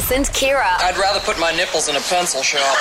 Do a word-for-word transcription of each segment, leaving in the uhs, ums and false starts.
Chris and Kira. I'd rather put my nipples in a pencil sharpener.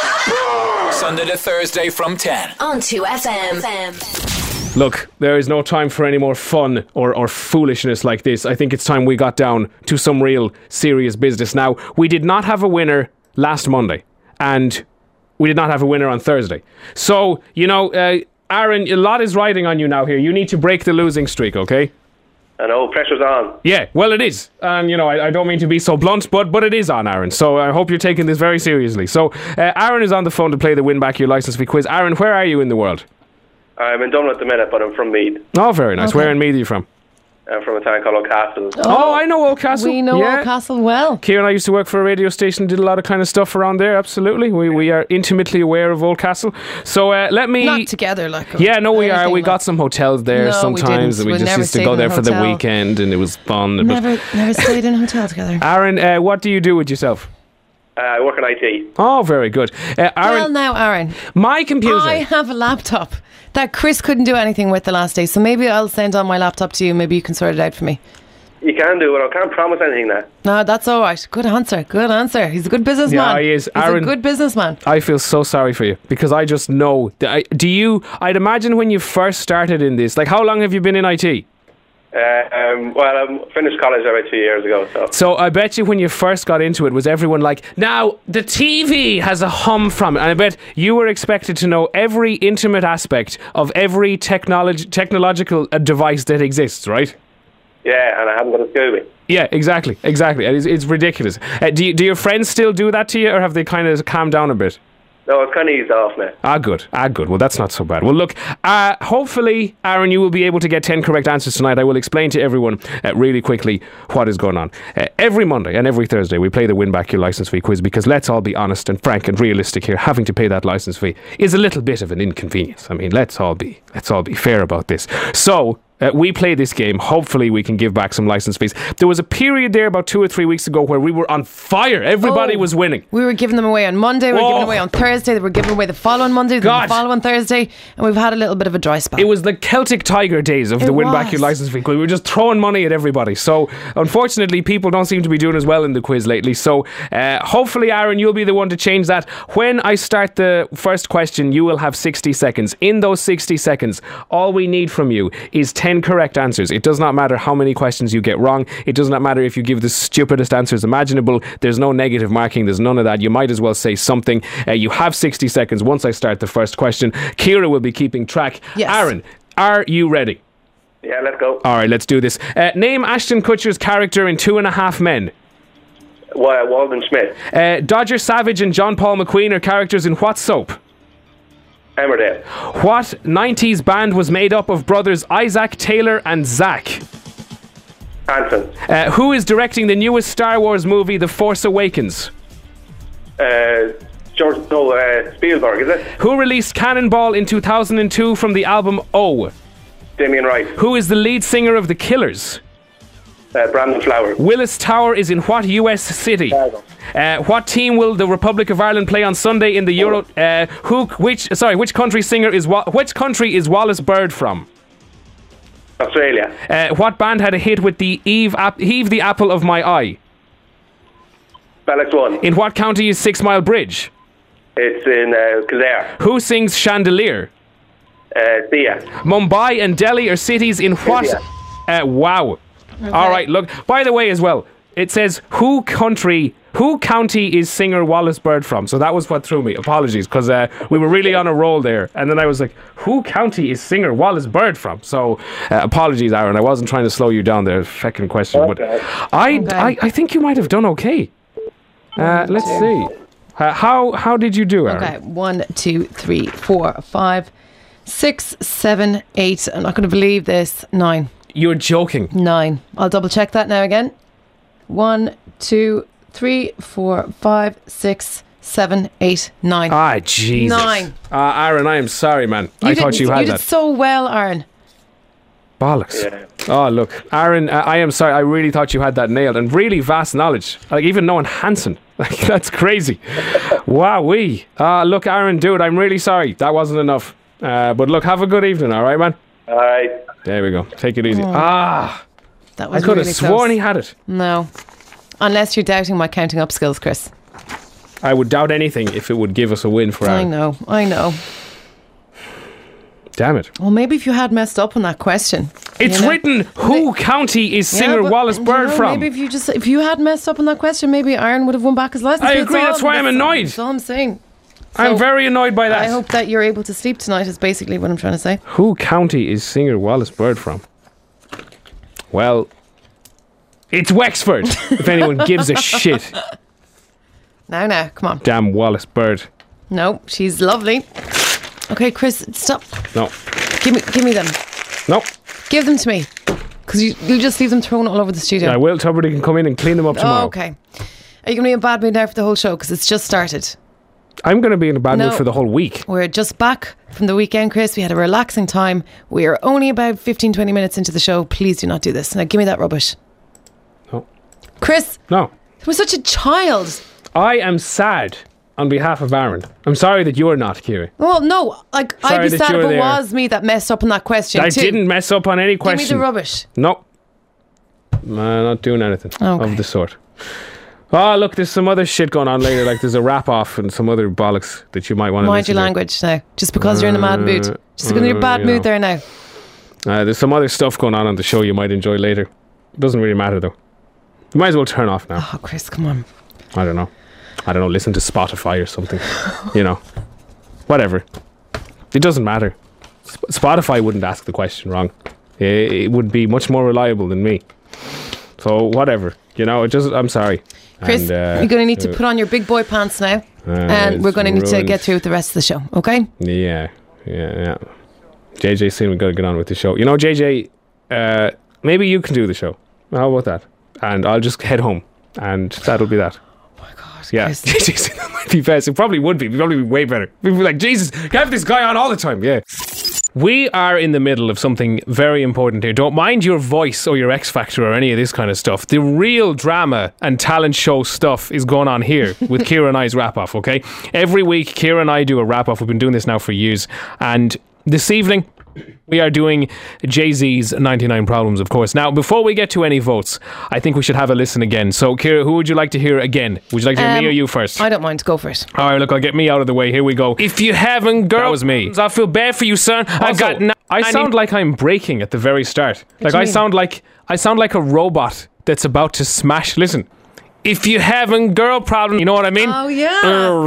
Sunday to Thursday from ten. On two F M. Look, there is no time for any more fun or, or foolishness like this. I think it's time we got down to some real serious business. Now, we did not have a winner last Monday, and we did not have a winner on Thursday. So, you know, uh, Aaron, a lot is riding on you now here. You need to break the losing streak, okay? I know, pressure's on. Yeah, well, it is. And, you know, I, I don't mean to be so blunt, but but it is on, Aaron. So I hope you're taking this very seriously. So uh, Aaron is on the phone to play the Win Back Your Licence fee quiz. Aaron, where are you in the world? I'm in Dublin at the minute, but I'm from Meath. Oh, very nice. Okay. Where in Meath are you from? I'm from a town called Oldcastle. Oh, oh I know Oldcastle. We know yeah. Oldcastle well. Kieran and I used to work for a radio station, did a lot of kind of stuff around there, absolutely. We we are intimately aware of Oldcastle. So uh, let me... Not together, like... Yeah, no, we are. We like. got some hotels there No, sometimes, we and we We just never used to stayed go in there a for the hotel. weekend, and it was fun. But Never, never stayed in a hotel together. Aaron, uh, what do you do with yourself? Uh, I work in I T. Oh, very good. Uh, Aaron, Well, now, Aaron, my computer... I have a laptop that Chris couldn't do anything with the last day, so maybe I'll send on my laptop to you. Maybe you can sort it out for me. You can do it. I can't promise anything now. No, that's all right. Good answer. Good answer. He's a good businessman. Yeah, he is. He's Aaron- a good businessman. I feel so sorry for you, because I just know... that I, do you... I'd imagine when you first started in this, like, how long have you been in I T? Uh, um, well, I finished college about two years ago, so... So I bet you when you first got into it, was everyone like, now the T V has a hum from it? And I bet you were expected to know every intimate aspect of every technolog- technological uh, device that exists, right? Yeah, and I haven't got a Scooby. Yeah, exactly, exactly. It's, it's ridiculous. Uh, do, you, do your friends still do that to you, or have they kind of calmed down a bit? No, it's kind of eased off now. Ah, good. Ah, good. Well, that's not so bad. Well, look, uh, hopefully, Aaron, you will be able to get ten correct answers tonight. I will explain to everyone uh, really quickly what is going on. Uh, every Monday and every Thursday, we play the Win Back Your Licence fee quiz, because let's all be honest and frank and realistic here. Having to pay that licence fee is a little bit of an inconvenience. I mean, let's all be let's all be fair about this. So... Uh, we play this game. Hopefully we can give back some licence fees. There was a period there about two or three weeks ago where we were on fire. Everybody Oh, was winning. We were giving them away on Monday, we were Whoa. giving away on Thursday, they were giving away the following Monday, then God. the following Thursday, and we've had a little bit of a dry spell. It was the Celtic Tiger days of It the Win Back was. Your Licence fee quiz. We were just throwing money at everybody. So, unfortunately, people don't seem to be doing as well in the quiz lately. So, uh, hopefully, Aaron, you'll be the one to change that. When I start the first question, you will have sixty seconds. In those sixty seconds, all we need from you is ten correct answers. It does not matter how many questions you get wrong. It does not matter if you give the stupidest answers imaginable. There's no negative marking. There's none of that. You might as well say something. Uh, you have sixty seconds once I start the first question. Kira will be keeping track. Yes. Aaron, are you ready? Yeah, let's go. All right, let's do this. Uh, name Ashton Kutcher's character in Two and a Half Men. Wa- Walden Smith. Uh, Dodger Savage and John Paul McQueen are characters in what soap? Emmerdale. What nineties band was made up of brothers Isaac, Taylor and Zach? Hanson. Uh, who is directing the newest Star Wars movie, The Force Awakens? Uh, George, no, uh, Spielberg, is it? Who released Cannonball in two thousand two from the album O? Damien Wright. Who is the lead singer of The Killers? Uh, Brandon Flowers. Willis Tower is in what U S city? Chicago. Uh, what team will the Republic of Ireland play on Sunday in the Euro? Uh, who? Which? Sorry, which country singer is Wa- which country is Wallace Bird from? Australia. Uh, what band had a hit with the Eve, Ap- Heave the Apple of My Eye? Bellex One. In what county is Six Mile Bridge? It's in uh, Kildare. Who sings Chandelier? Uh, Thea. Mumbai and Delhi are cities in what? India. Uh, wow. All right, look. By the way, as well, it says who country, who county is singer Wallace Bird from? So that was what threw me. Apologies, because uh, we were really on a roll there. And then I was like, who county is singer Wallace Bird from? So uh, apologies, Aaron. I wasn't trying to slow you down there. Feckin' question. But Okay. I, Okay. I, I think you might have done okay. Uh, let's see. Uh, how how did you do, Aaron? Okay, one, two, three, four, five, six, seven, eight. I'm not going to believe this. Nine. You're joking. Nine. I'll double check that now again. One, two, three, four, five, six, seven, eight, nine. Ah, Jesus. Nine. Uh, Aaron, I am sorry, man. I did- thought you had You that. did so well, Aaron. Bollocks. Yeah. Oh, look. Aaron, uh, I am sorry. I really thought you had that nailed. And really vast knowledge. Like, even knowing Hanson. Like, that's crazy. Wowee. Uh, look, Aaron, dude, I'm really sorry. That wasn't enough. Uh, but look, have a good evening, all right, man? All right. There we go. Take it easy. Ah, That I was could really have sworn close. he had it. No. Unless you're doubting my counting up skills, Chris. I would doubt anything if it would give us a win for I Aaron. know, I know. Damn it. Well, maybe if you had messed up on that question. It's you know? written, who county is singer Yeah, but, Wallace you Bird know, from? Maybe if you just if you had messed up on that question, maybe Aaron would have won back his license. I That's agree, all- that's why I'm annoyed. That's all I'm saying. I'm So, very annoyed by that. I hope that you're able to sleep tonight is basically what I'm trying to say. Who county is singer Wallace Bird from? Well, it's Wexford, if anyone gives a shit. Now, now, come on. Damn Wallace Bird. No, she's lovely. Okay, Chris, stop. No. Give me, give me them. No. Give them to me. Because you, you just leave them thrown all over the studio. I will. Tuberty can come in and clean them up tomorrow. Oh, okay. Are you going to be in a bad mood now for the whole show? Because it's just started. I'm going to be in a bad No. mood for the whole week. We're just back from the weekend, Chris. We had a relaxing time. We are only about fifteen, twenty minutes into the show. Please do not do this. Now, give me that rubbish. No. Chris, No. you were such a child. I am sad on behalf of Aaron. I'm sorry that you're not, Kira. Well, no, like Sorry I'd be that sad you if were it there. was me that messed up on that question. I too. didn't mess up on any Give me question. the rubbish. No. I'm not doing anything Okay. of the sort. Oh, look, there's some other shit going on later. Like there's a rap off and some other bollocks that you might want to Mind your listen to. language now. Just because you're in a mad mood. Just in a uh, bad you mood know. there now. Uh, there's some other stuff going on on the show you might enjoy later. It doesn't really matter though. You might as well turn off now. Oh, Chris, come on. I don't know. I don't know. Listen to Spotify or something. You know, whatever. It doesn't matter. Sp- Spotify wouldn't ask the question wrong. It, it would be much more reliable than me. So whatever. You know, it just. I'm sorry. Chris, And, uh, you're going to need to uh, put on your big boy pants now. uh, and we're it's going to need to ruined. get through with the rest of the show, okay? Yeah, yeah, yeah. J J saying we got to get on with the show. You know, J J, uh, maybe you can do the show. How about that? And I'll just head home, and that'll be that. Oh my God, Yeah, Chris. J J saying that might be best. It probably would be. It'd probably be way better. We'd be like, Jesus, have this guy on all the time. Yeah. We are in the middle of something very important here. Don't mind your voice or your X Factor or any of this kind of stuff. The real drama and talent show stuff is going on here with Kira and I's wrap off, okay? Every week, Kira and I do a wrap off. We've been doing this now for years. And this evening, we are doing Jay-Z's ninety-nine Problems, of course. Now, before we get to any votes, I think we should have a listen again. So, Kira, who would you like to hear again? Would you like to hear Um, me or you first? I don't mind. Go for it. All right, look, I'll get me out of the way. Here we go. If you haven't, girl, that was me. I feel bad for you, son. I Also, got. I sound like I'm breaking at the very start. Like do you I mean? sound like I sound like a robot that's about to smash. Listen. If you haven't girl problem, you know what I mean? Oh, yeah.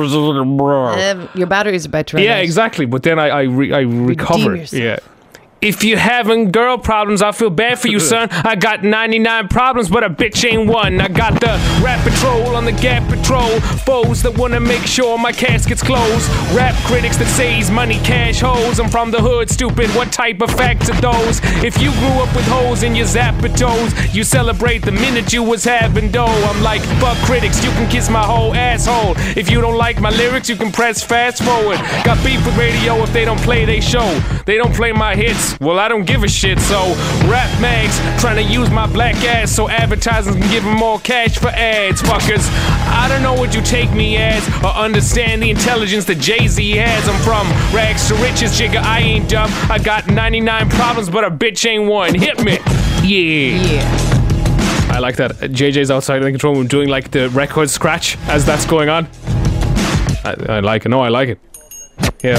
Um, your battery's about to run yeah, out. exactly. But then I I, re- I recover. yourself. Yeah. If you having girl problems, I feel bad for you, son. I got ninety-nine problems, but a bitch ain't one. I got the rap patrol on the Gap Patrol. Foes that wanna make sure my casket's closed. Rap critics that say he's money cash hoes. I'm from the hood, stupid. What type of facts are those? If you grew up with hoes in your zapper toes, you celebrate the minute you was having dough. I'm like, fuck critics, you can kiss my whole asshole. If you don't like my lyrics, you can press fast forward. Got beef with radio if they don't play they show. They don't play my hits. Well, I don't give a shit, so rap mags trying to use my black ass so advertisers can give them more cash for ads, fuckers. I don't know what you take me as or understand the intelligence that Jay-Z has. I'm from rags to riches, jigga, I ain't dumb. I got ninety-nine problems, but a bitch ain't one. Hit me. Yeah. Yeah. I like that. J J's outside in the control room doing like the record scratch as that's going on. I, I like it. No, I like it. Yeah.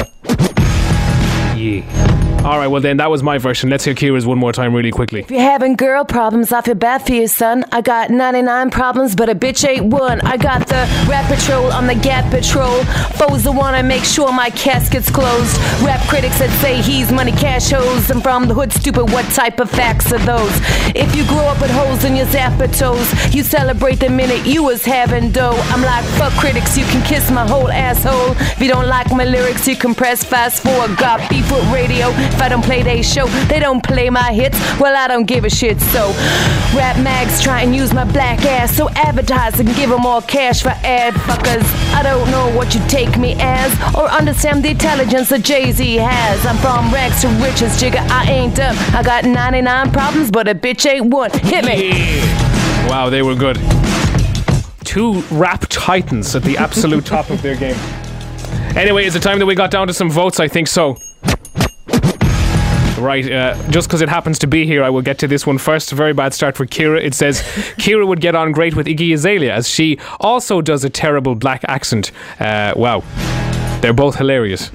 Yeah. All right, well then, that was my version. Let's hear Kira's one more time really quickly. If you're having girl problems, I feel bad for you, son. I got ninety-nine problems, but a bitch ain't one. I got the rap patrol on the Gap Patrol. Foes that wanna make sure my casket's closed. Rap critics that say he's money cash hoes. I'm from the hood, stupid, what type of facts are those? If you grew up with holes in your zapper toes, you celebrate the minute you was having dough. I'm like, fuck critics, you can kiss my whole asshole. If you don't like my lyrics, you can press fast forward. Got beef with radio. If I don't play they show, they don't play my hits. Well, I don't give a shit. So rap mags try and use my black ass so advertisers can give them more cash for ad fuckers. I don't know what you take me as or understand the intelligence that Jay-Z has. I'm from rags to riches, jigga, I ain't dumb. I got ninety-nine problems, but a bitch ain't one. Hit me. Yeah. Wow, they were good. Two rap titans at the absolute top of their game. Anyway, is it time that we got down to some votes? I think so. The right. Uh, just because it happens to be here, I will get to this one first. A very bad start for Ciara. It says Ciara would get on great with Iggy Azalea, as she also does a terrible black accent. Uh, wow. They're both hilarious.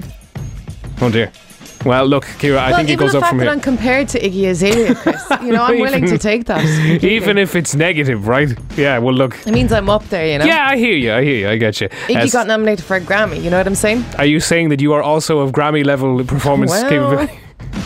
Oh dear. Well, look, Ciara, I well, think it goes up from here. Even the fact that I'm compared to Iggy Azalea, Chris, you know, I'm willing to take that. Even if it's negative, right? Yeah, well, look. It means I'm up there, you know? Yeah, I hear you, I hear you, I get you. Iggy uh, got nominated for a Grammy, you know what I'm saying? Are you saying that you are also of Grammy-level performance well. capability?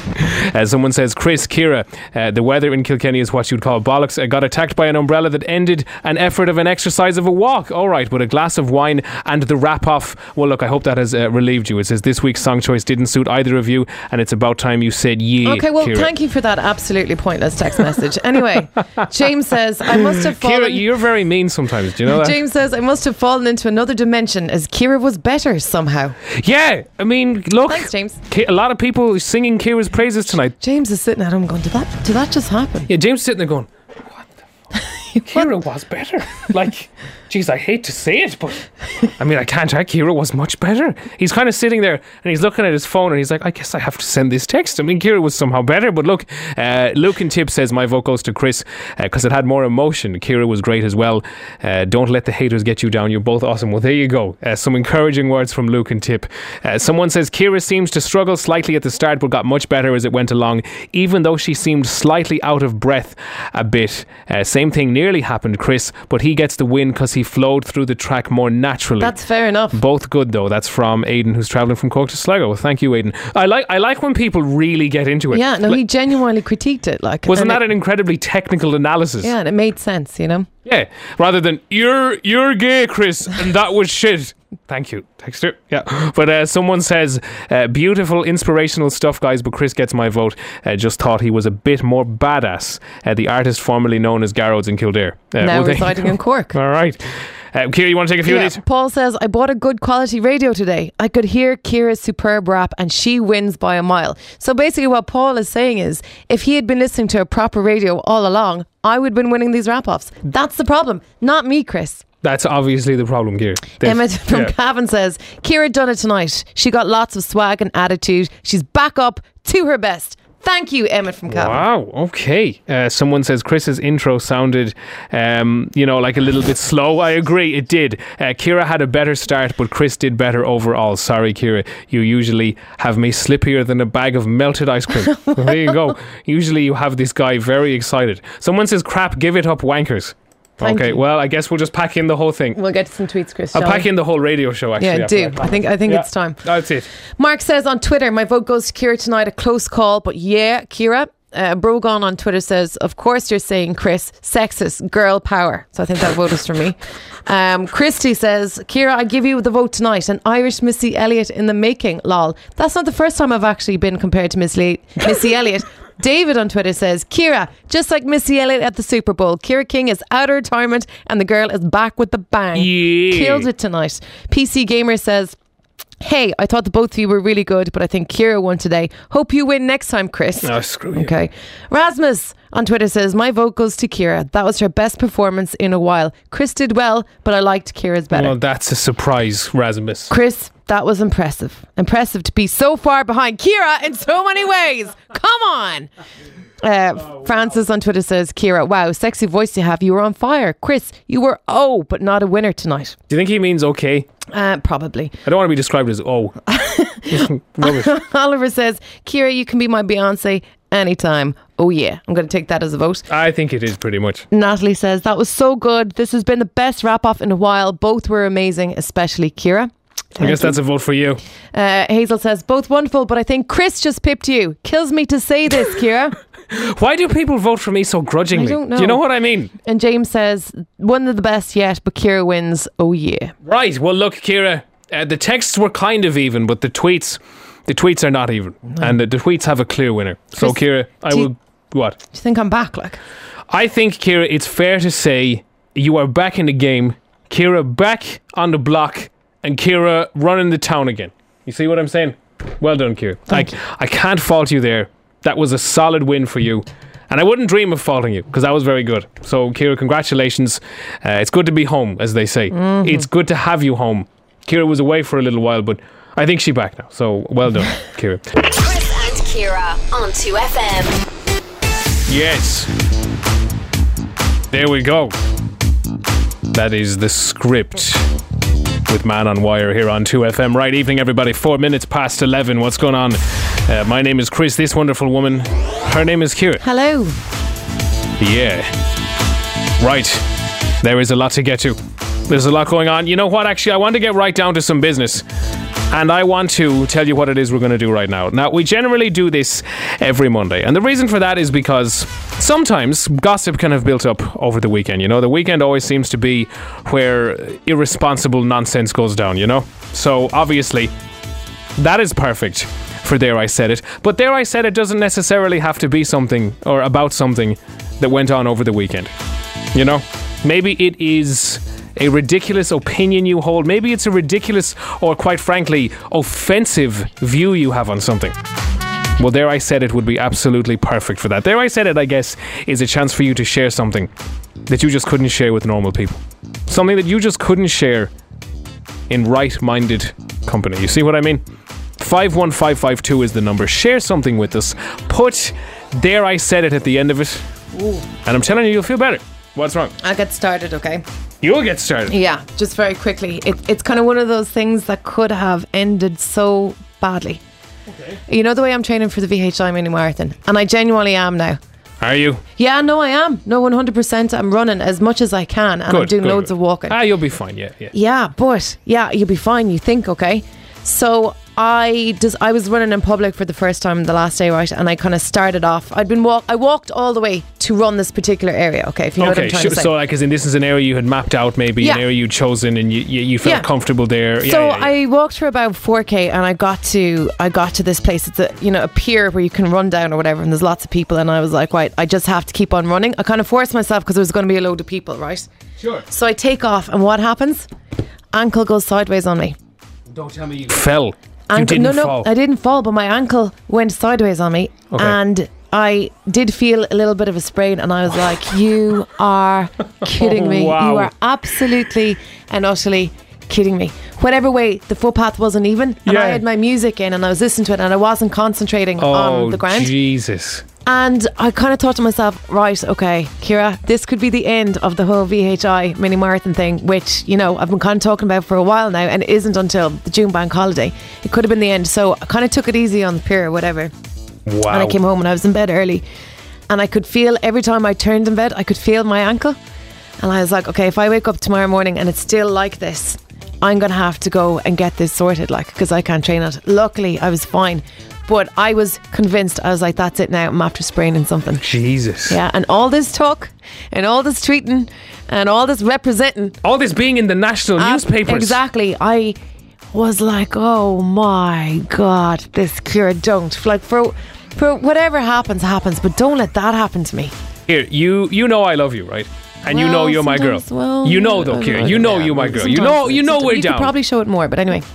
Uh, someone says, Chris, Ciara, uh, the weather in Kilkenny is what you'd call bollocks. I got attacked by an umbrella that ended an effort of an exercise of a walk. All right, but a glass of wine and the wrap off. Well, look, I hope that has uh, relieved you. It says, this week's song choice didn't suit either of you, and it's about time you said yeah. Okay, well, Ciara. thank you for that absolutely pointless text message. Anyway, James says, I must have fallen... Ciara, you're very mean sometimes, do you know that? James says, I must have fallen into another dimension as Ciara was better somehow. Yeah, I mean, look. Thanks, James. A lot of people singing Ciara's praises tonight. James is sitting at home going, did that, did that just happen? Yeah, James is sitting there going, what the fuck? Ciara was better. Like, geez, I hate to say it, but I mean, I can't. Ciara was much better. He's kind of sitting there and he's looking at his phone and he's like, I guess I have to send this text. I mean, Ciara was somehow better, but look, uh, Luke and Tip says my vote goes to Chris because uh, it had more emotion. Ciara was great as well. Uh, don't let the haters get you down. You're both awesome. Well, there you go. Uh, some encouraging words from Luke and Tip. Uh, someone says Ciara seems to struggle slightly at the start, but got much better as it went along, even though she seemed slightly out of breath a bit. Uh, same thing nearly happened, Chris, but he gets the win because he flowed through the track more naturally. That's fair enough. Both good though. That's from Aidan, who's travelling from Cork to Sligo. Well, thank you, Aidan. I like I like when people really get into it. Yeah, no, like, he genuinely critiqued it. Like, wasn't that it, an incredibly technical analysis? Yeah, and it made sense, you know. Yeah, rather than you're you're gay, Chris, and that was shit. Thank you, Texter. Yeah, but uh, someone says uh, beautiful, inspirational stuff, guys. But Chris gets my vote. Uh, just thought he was a bit more badass. Uh, the artist formerly known as Garrods in Kildare, uh, now well, residing in Cork. All right, uh, Ciara, you want to take a few yeah, of these? Paul says, I bought a good quality radio today. I could hear Ciara's superb rap and she wins by a mile. So basically what Paul is saying is, if he had been listening to a proper radio all along, I would have been winning these rap-offs. That's the problem, not me, Chris. That's obviously the problem, Ciara. Emmett from yeah. Cavan says, Ciara done it tonight. She got lots of swag and attitude. She's back up to her best. Thank you, Emmett from Cavan. Wow, okay. Uh, someone says Chris's intro sounded, um, you know, like a little bit slow. I agree, it did. Uh, Ciara had a better start, but Chris did better overall. Sorry, Ciara. You usually have me slippier than a bag of melted ice cream. Well, there you go. Usually you have this guy very excited. Someone says, crap, give it up, wankers. Thank okay, you. well, I guess we'll just pack in the whole thing. We'll get to some tweets, Chris. I'll pack we? in the whole radio show, actually. Yeah, do. I think I think yeah, it's time. That's it. Mark says on Twitter, my vote goes to Ciara tonight. A close call, but yeah, Ciara. Uh, Brogan on Twitter says, of course you're saying, Chris, sexist, girl power. So I think that vote is for me. Um, Christy says, Ciara, I give you the vote tonight. An Irish Missy Elliott in the making, lol. That's not the first time I've actually been compared to Miss Le- Missy Elliott. David on Twitter says, Ciara, just like Missy Elliott at the Super Bowl, Ciara King is out of retirement and the girl is back with the bang. Yeah. Killed it tonight. P C Gamer says, hey, I thought the both of you were really good, but I think Ciara won today. Hope you win next time, Chris. Oh, screw you. Okay. Rasmus on Twitter says, my vote goes to Ciara. That was her best performance in a while. Chris did well, but I liked Ciara's better. Well, that's a surprise, Rasmus. Chris, that was impressive. Impressive to be so far behind Ciara in so many ways. Come on. Uh, Francis on Twitter says, Ciara, wow, sexy voice you have. You were on fire. Chris, you were oh, but not a winner tonight. Do you think he means okay? Uh, probably. I don't want to be described as oh. Rubbish. Oliver says, Ciara, you can be my Beyonce anytime. Oh yeah, I'm going to take that as a vote. I think it is pretty much. Natalie says, that was so good. This has been the best wrap off in a while. Both were amazing, especially Ciara. I guess that's a vote for you. Uh, Hazel says, both wonderful, but I think Chris just pipped you. Kills me to say this, Ciara. Why do people vote for me so grudgingly? I don't know. Do you know what I mean? And James says, one of the best yet, but Ciara wins. Oh yeah. Right, well look, Ciara, uh, the texts were kind of even, but the tweets, the tweets are not even. No. And the, the tweets have a clear winner. So Chris, Ciara, I will, you, what? Do you think I'm back, like? I think, Ciara, it's fair to say you are back in the game. Ciara back on the block. And Ciara running the town again. You see what I'm saying? Well done, Ciara. I, I can't fault you there. That was a solid win for you. And I wouldn't dream of faulting you, because that was very good. So, Ciara, congratulations. Uh, it's good to be home, as they say. Mm-hmm. It's good to have you home. Ciara was away for a little while, but I think she's back now. So, well done, Ciara. Chris and Kira on two F M. Yes. There we go. That is the script with Man on Wire here on two F M. Right evening, everybody. Four minutes past eleven. What's going on? Uh, my name is Chris. This wonderful woman, her name is Kira. Hello. Yeah. Right. There is a lot to get to. There's a lot going on. You know what? Actually, I want to get right down to some business. And I want to tell you what it is we're going to do right now. Now, we generally do this every Monday. And the reason for that is because sometimes gossip can have built up over the weekend. You know, the weekend always seems to be where irresponsible nonsense goes down, you know? So, obviously, that is perfect for There I Said It. But There I Said It doesn't necessarily have to be something or about something that went on over the weekend. You know? Maybe it is a ridiculous opinion you hold. Maybe it's a ridiculous or, quite frankly, offensive view you have on something. Well, There I Said It would be absolutely perfect for that. There I Said It, I guess, is a chance for you to share something that you just couldn't share with normal people. Something that you just couldn't share in right-minded company. You see what I mean? five one five five two is the number. Share something with us. Put There I Said It at the end of it. Ooh. And I'm telling you, you'll feel better. What's wrong? I'll get started, okay? You'll get started. Yeah, just very quickly. It, it's kind of one of those things that could have ended so badly. Okay. You know the way I'm training for the V H I mini marathon, and I genuinely am now. Are you? Yeah, no, I am. No, one hundred percent. I'm running as much as I can, and good, I'm doing good, loads good. of walking. Ah, you'll be fine. Yeah, yeah. Yeah, but yeah, you'll be fine. You think, okay? So I just I was running in public for the first time the last day, right? And I kind of started off. I'd been walk. I walked all the way to run this particular area. Okay, if you know okay, what I'm trying sure, to say. So, like, as in, this is an area you had mapped out, maybe Yeah. an area you'd chosen, and you you, you felt Yeah. comfortable there. Yeah, so yeah, yeah. I walked for about four K, and I got to I got to this place. It's a you know a pier where you can run down or whatever, and there's lots of people. And I was like, right, I just have to keep on running. I kind of forced myself because there was going to be a load of people, right? Sure. So I take off, and what happens? Ankle goes sideways on me. Don't tell me you fell. Ankle, you didn't no, no, fall. I didn't fall, but my ankle went sideways on me, Okay. and I did feel a little bit of a sprain, and I was like, "You are kidding me! Wow. You are absolutely and utterly kidding me!" Whatever way, the footpath wasn't even, and Yeah. I had my music in, and I was listening to it, and I wasn't concentrating Oh, on the ground. Jesus. And I kind of thought to myself, right, okay, Kira, this could be the end of the whole V H I mini marathon thing, which, you know, I've been kind of talking about for a while now, and it isn't until the June bank holiday. It could have been the end. So I kind of took it easy on the pier or whatever. Wow. And I came home and I was in bed early, and I could feel every time I turned in bed, I could feel my ankle. And I was like, okay, if I wake up tomorrow morning and it's still like this, I'm going to have to go and get this sorted, like, because I can't train it. Luckily, I was fine. But I was convinced. I was like, that's it now. I'm after spraining something. Jesus. Yeah, and all this talk and all this tweeting and all this representing. All this being in the national uh, newspapers. Exactly. I was like, oh my God, this Kira, don't. Like, for for whatever happens, happens. But don't let that happen to me. Here, you you know I love you, right? And you Well, know you're my girl. sometimes- well, you know though, I- Kira. I- You know yeah, you're my well, girl. You know sometimes- you know we're you down. could probably show it more, but anyway,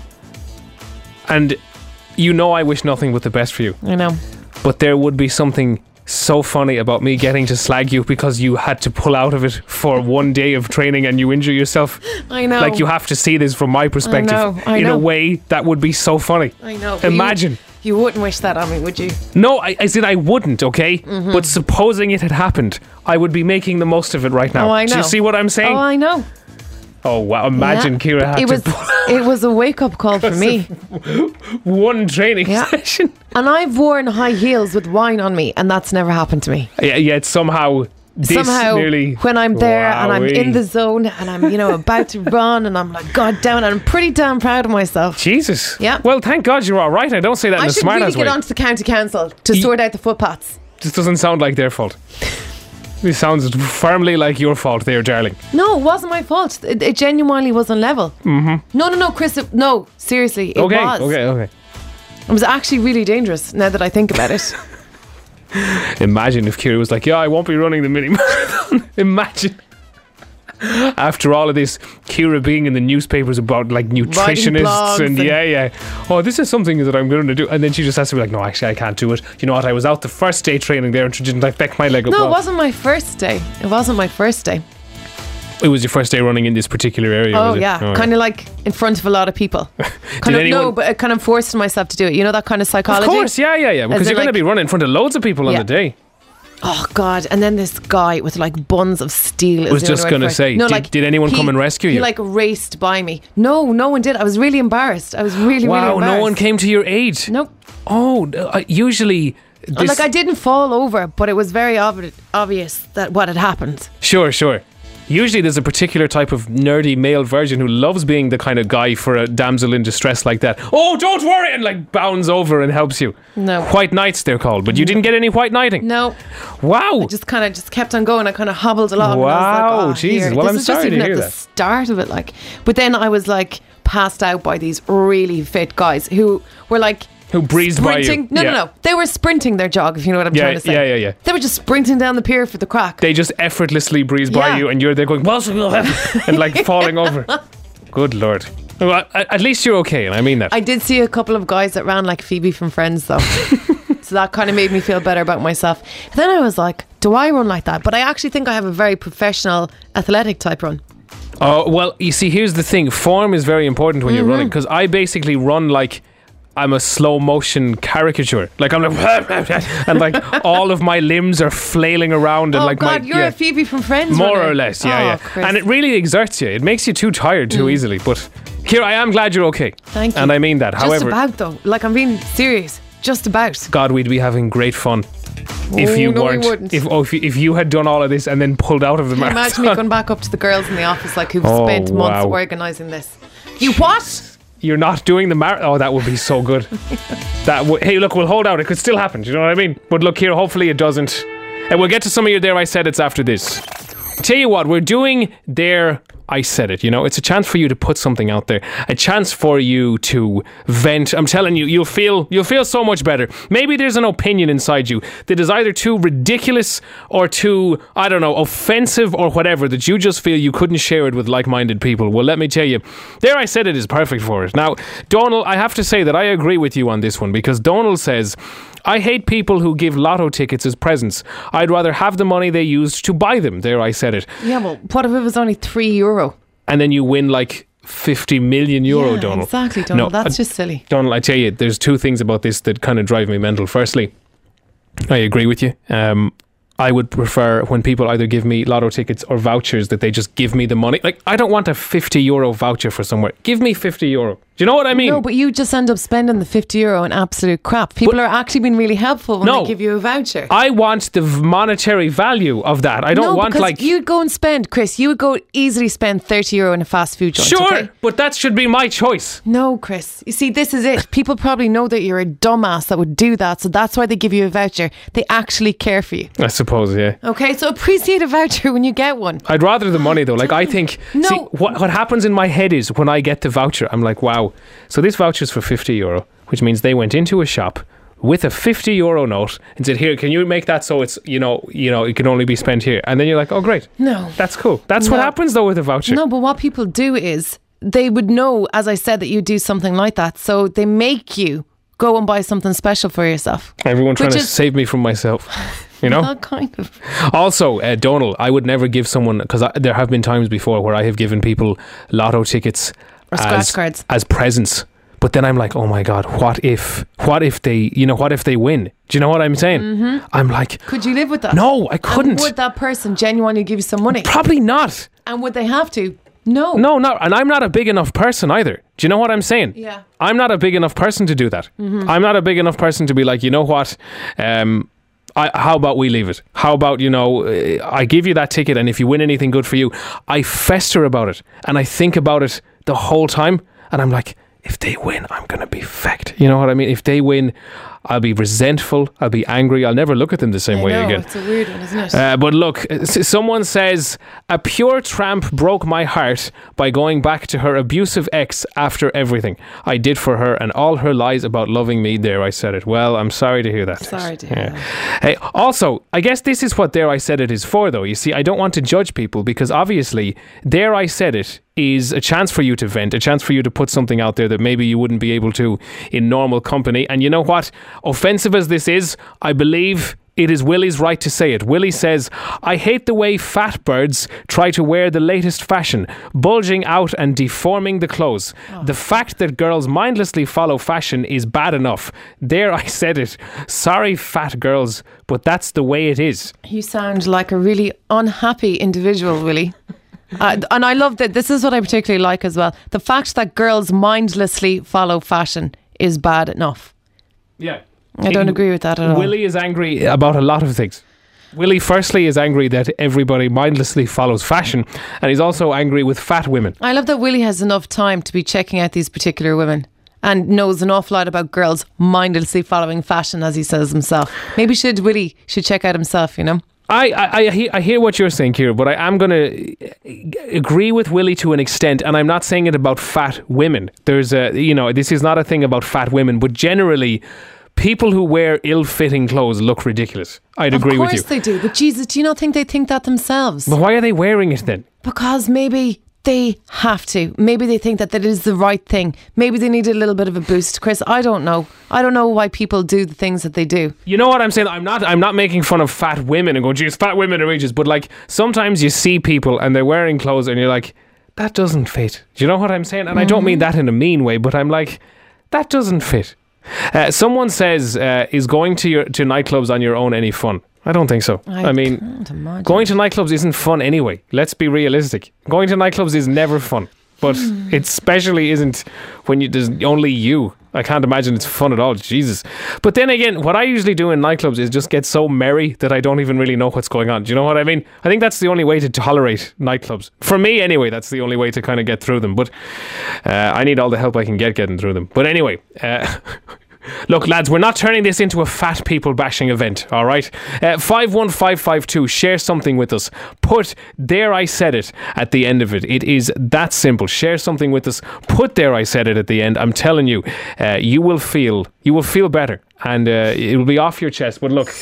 And you know I wish nothing but the best for you. I know. But there would be something so funny about me getting to slag you because you had to pull out of it for one day of training and you injure yourself. I know. Like, you have to see this from my perspective. know, I in know. a way that would be so funny. I know. but you- Imagine. You, wouldn't wish that on me, would you? No, I, I said I wouldn't, okay? Mm-hmm. But supposing it had happened, I would be making the most of it right now. Oh, I know. Do you see what I'm saying? Oh, I know. Oh, wow. Imagine Yeah. Kira had it to was it was a wake up call for me. one training Yeah. session. And I've worn high heels with wine on me, and that's never happened to me. Yeah, yet somehow this Somehow, nearly... when I'm there and I'm in Wowee. the zone and I'm, you know, about to run, and I'm like, God damn, and I'm pretty damn proud of myself. Jesus. Yeah. Well, thank God you're all right. I don't say that in I a should smart really ass get way. onto the county council to Ye- sort out the footpaths. This doesn't sound like their fault. This sounds firmly like your fault there, darling. No, it wasn't my fault. It, it genuinely wasn't level. Mm-hmm. No, no, no, Chris. It, no, seriously, it Okay, was. okay, okay. It was actually really dangerous now that I think about it. Imagine if Kira was like, yeah, I won't be running the mini marathon. Imagine. After all of this, Kira being in the newspapers about like nutritionists blogs and, and- yeah, yeah. Oh, this is something that I'm going to do. And then she just has to be like, no, actually, I can't do it. You know what? I was out the first day training there and she didn't like back my leg up. No, well. it wasn't my first day. It wasn't my first day. It was your first day running in this particular area. Oh was it? yeah, Oh, kind of like in front of a lot of people. Kind of anyone- no, but I kind of forced myself to do it. You know that kind of Of psychology. course, yeah, yeah, yeah. Because in you're going to like- be running in front of loads of people on Yeah. the day. Oh God! And then this guy with like buns of steel. is Was the just only word gonna for it. say, no, did- like, did anyone he- come and rescue He you? like raced by me. No, no one did. I was really embarrassed. I was really, really Wow, embarrassed. no one came to your aid. Nope. Oh, uh, usually. This, Like I didn't fall over, but it was very obvi- obvious that what had happened. Sure, sure. Usually there's a particular type of nerdy male virgin who loves being the kind of guy for a damsel in distress like that. Oh, don't worry, and like bounds over and helps you. No. White knights they're called, but you didn't get any white knighting. No, Wow. just kind of just kept on going. I kind of hobbled along. Wow, and I was like, oh, Jesus. here. Well, this I'm is sorry just to even hear at the that. start of it, like. But then I was like passed out by these really fit guys who were like. Who breezed by you. Sprinting. No, Yeah. no, no. They were sprinting their jog, if you know what I'm Yeah, trying to say. yeah, yeah, yeah. They were just sprinting down the pier for the crack. They just effortlessly breeze by Yeah. you and you're there going, "What's going to happen?" and like falling over. Good Lord. Well, at at least you're okay, and I mean that. I did see a couple of guys that ran like Phoebe from Friends, though. So that kind of made me feel better about myself. Then I was like, do I run like that? But I actually think I have a very professional, athletic type run. Oh, well, you see, here's the thing. Form is very important when you're Mm-hmm. running, because I basically run like I'm a slow motion caricature. Like I'm like, and like all of my limbs are flailing around, and Oh, like God, my you're yeah, a Phoebe from Friends more runner. or less, yeah, Oh, yeah. Chris. Mm. And it really exerts you. It makes you too tired too easily. But here, I am glad you're okay. Thank you. And I mean that. Just However, about, though. Like, I'm being serious. Just about. God, we'd be having great fun if Oh, you no, we weren't. wouldn't. If oh, if you, if you had done all of this and then pulled out of the Can you marathon. imagine me going back up to the girls in the office like who've Oh, spent months wow. organising this? You what? You're not doing the marathon. Oh, that would be so good. That would. Hey, look, we'll hold out. It could still happen. Do you know what I mean? But look here. Hopefully, it doesn't. And we'll get to some of your There I Said It's after this. Tell you what, we're doing There I Said It. You know, it's a chance for you to put something out there, a chance for you to vent. I'm telling you, you'll feel you'll feel so much better. Maybe there's an opinion inside you that is either too ridiculous or too, I don't know, offensive or whatever, that you just feel you couldn't share it with like-minded people. Well, let me tell you, There I Said It is perfect for it. Now, Donald, I have to say that I agree with you on this one, because Donald says, I hate people who give lotto tickets as presents. I'd rather have the money they used to buy them. There I said it. Yeah, well, what if it was only three euro? And then you win like fifty million euro, yeah, Donald. exactly, Donald. No, That's I- just silly. Donald, I tell you, there's two things about this that kind of drive me mental. Firstly, I agree with you. Um, I would prefer when people either give me lotto tickets or vouchers that they just give me the money. Like, I don't want a fifty euro voucher for somewhere. Give me fifty euro. Do you know what I mean? No, but you just end up spending the fifty euro on absolute crap. People But- are actually being really helpful when No. they give you a voucher. I want the v- monetary value of that. I don't no, want because like... you'd go and spend, Chris, you would go easily spend thirty euro in a fast food joint. Sure, okay? but that should be my choice. No, Chris. You see, this is it. People probably know that you're a dumbass that would do that, so that's why they give you a voucher. They actually care for you. I suppose, yeah. Okay, so appreciate a voucher when you get one. I'd rather the money though. Like, I think, No. see, what, what happens in my head is when I get the voucher, I'm like, wow. So this voucher's for fifty euro, which means they went into a shop with a fifty euro note and said, here, can you make that so it's, you know, you know, it can only be spent here. And then you're like, oh, great. No. That's cool. That's what No. happens though with a voucher. No, but what people do is they would know, as I said, that you do something like that. So they make you go and buy something special for yourself. Everyone trying Which to is- save me from myself. You know? Well, kind of. Also, uh, Donald, I would never give someone, because there have been times before where I have given people lotto tickets Or scratch as, cards. as presents. But then I'm like, oh my God, what if, what if they, you know, what if they win? Do you know what I'm saying? Mm-hmm. I'm like, Could you live with that? no, I And couldn't. would that person genuinely give you some money? Probably not. And would they have to? No. No, no. And I'm not a big enough person either. Do you know what I'm saying? Yeah. I'm not a big enough person to do that. Mm-hmm. I'm not a big enough person to be like, you know what? Um, I, how about we leave it? How about, you know, uh, I give you that ticket and if you win anything good for you, I fester about it and I think about it the whole time and I'm like, if they win, I'm going to be fecked. You know what I mean? If they win, I'll be resentful. I'll be angry. I'll never look at them the same I way know, again. it's a weird one, isn't it? Uh, but look, s- someone says, a pure tramp broke my heart by going back to her abusive ex after everything I did for her and all her lies about loving me. There, I said it. Well, I'm sorry to hear that. Sorry to hear Yeah. that. Hey, also, I guess this is what There I Said It is for, though. You see, I don't want to judge people because obviously, There I Said It is a chance for you to vent, a chance for you to put something out there that maybe you wouldn't be able to in normal company. And you know what? Offensive as this is, I believe It is Willie's right to say it. Willie says, I hate the way fat birds try to wear the latest fashion, bulging out and deforming the clothes. Oh. The fact that girls mindlessly follow fashion is bad enough. There, I said it. Sorry, fat girls, but that's the way it is. You sound like a really unhappy individual, Willie. Uh, and I love that. This is what I particularly like as well. The fact that girls mindlessly follow fashion is bad enough. Yeah. I don't agree with that at all. Willie is angry about a lot of things. Willie, firstly, is angry that everybody mindlessly follows fashion, and he's also angry with fat women. I love that Willie has enough time to be checking out these particular women and knows an awful lot about girls mindlessly following fashion, as he says himself. Maybe should Willie should check out himself, you know? I, I, I, hear, I hear what you're saying, Ciara, but I am going to agree with Willie to an extent, and I'm not saying it about fat women. There's a, you know, this is not a thing about fat women, but generally, people who wear ill-fitting clothes look ridiculous. I'd of agree with you. Of course they do, but Jesus, do you not think they think that themselves? But why are they wearing it then? Because maybe they have to. Maybe they think that that is the right thing. Maybe they need a little bit of a boost. Chris, I don't know. I don't know why people do the things that they do. You know what I'm saying? I'm not I'm not making fun of fat women and going, geez, fat women are ages. But like, sometimes you see people and they're wearing clothes and you're like, that doesn't fit. Do you know what I'm saying? And mm-hmm. I don't mean that in a mean way, but I'm like, that doesn't fit. Uh, someone says, uh, is going to your to nightclubs on your own any fun? I don't think so. I, I mean, going to nightclubs isn't fun anyway. Let's be realistic. Going to nightclubs is never fun. But mm. it especially isn't when you, there's only you. I can't imagine it's fun at all. Jesus. But then again, what I usually do in nightclubs is just get so merry that I don't even really know what's going on. Do you know what I mean? I think that's the only way to tolerate nightclubs. For me, anyway, that's the only way to kind of get through them. But uh, I need all the help I can get getting through them. But anyway... Uh, Look, lads, we're not turning this into a fat people bashing event, all right? Uh, five one five five two, share something with us. Put "There I Said It" at the end of it. It is that simple. Share something with us. Put "There I Said It" at the end. I'm telling you, uh, you will feel you will feel better, and uh, it will be off your chest. But look.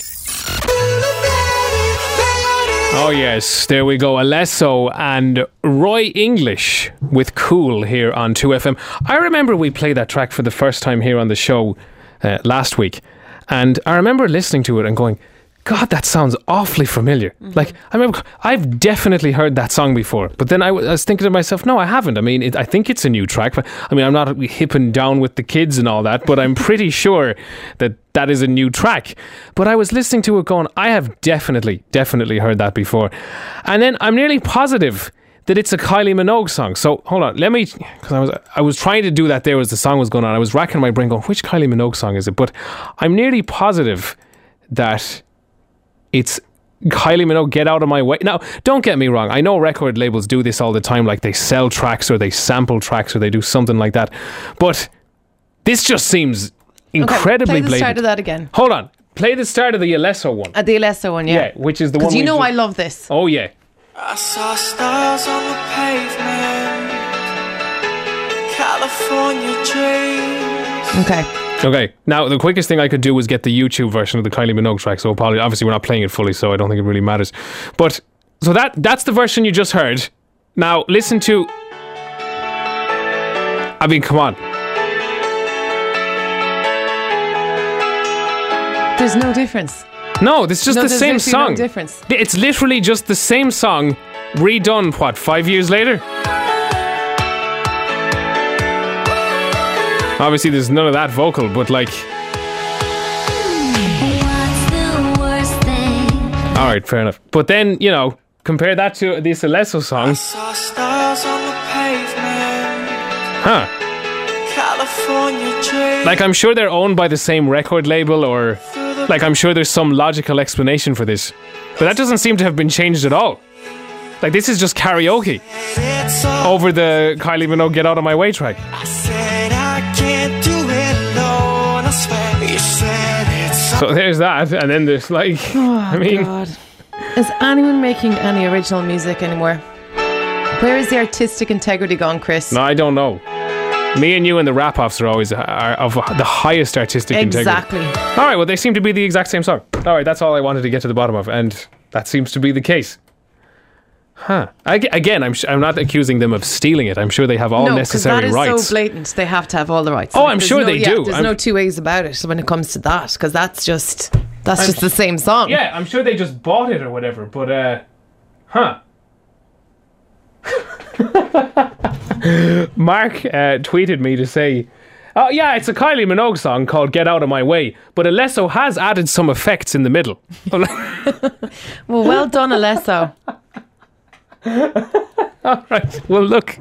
Oh yes, there we go. Alesso and Roy English with Cool here on two F M. I remember we played that track for the first time here on the show uh, last week, and I remember listening to it and going, God, that sounds awfully familiar. Mm-hmm. Like, I remember, I've definitely heard that song before, but then I, w- I was thinking to myself, no, I haven't. I mean, it, I think it's a new track. But, I mean, I'm not hipping down with the kids and all that, but I'm pretty sure that that is a new track. But I was listening to it going, I have definitely, definitely heard that before. And then I'm nearly positive that it's a Kylie Minogue song. So hold on, let me, because I was I was trying to do that there as the song was going on. I was racking my brain going, which Kylie Minogue song is it? But I'm nearly positive that it's Kylie Minogue, Get Out of My Way. Now, don't get me wrong. I know record labels do this all the time, like they sell tracks or they sample tracks or they do something like that. But this just seems incredibly okay, play the blatant. Start of that again. Hold on. Play the start of the Alesso one. Uh, the Alesso one, yeah. Yeah, which is the one. Because you know just, I love this. Oh, yeah. I saw stars on the pavement, California dreams. Okay. Okay. Now, the quickest thing I could do was get the YouTube version of the Kylie Minogue track, so apologies. Obviously, we're not playing it fully, so I don't think it really matters. But, so that that's the version you just heard. Now, listen to... I mean, come on. There's no difference. No, it's just no, the same song. No difference. It's literally just the same song redone, what, five years later? Obviously, there's none of that vocal, but like... Alright, fair enough. But then, you know, compare that to this Alesso song. I saw stars on the pavement. Huh. California dreams. Like, I'm sure they're owned by the same record label, or... Like, I'm sure there's some logical explanation for this. But that doesn't seem to have been changed at all. Like, this is just karaoke over the Kylie Minogue Get Out of My Way track. I said I can't do it alone, I swear. You said it's so there's that, and then there's like, oh, I mean... God. Is anyone making any original music anymore? Where is the artistic integrity gone, Chris? No, I don't know. Me and you and the rap-offs are always are of the highest artistic exactly. integrity. Exactly. All right, well, they seem to be the exact same song. All right, that's all I wanted to get to the bottom of, and that seems to be the case. Huh. I, again, I'm sh- I'm not accusing them of stealing it. I'm sure they have all no, necessary that is rights. so blatant. They have to have all the rights. Oh, like, I'm sure no, they yeah, do. There's I'm, no two ways about it when it comes to that, because that's just That's I'm just the same song. Yeah, I'm sure they just bought it or whatever, but, uh, huh. Mark uh, tweeted me to say, oh, yeah, it's a Kylie Minogue song called Get Out of My Way, but Alesso has added some effects in the middle. Well, well done, Alesso. All right. Well, look.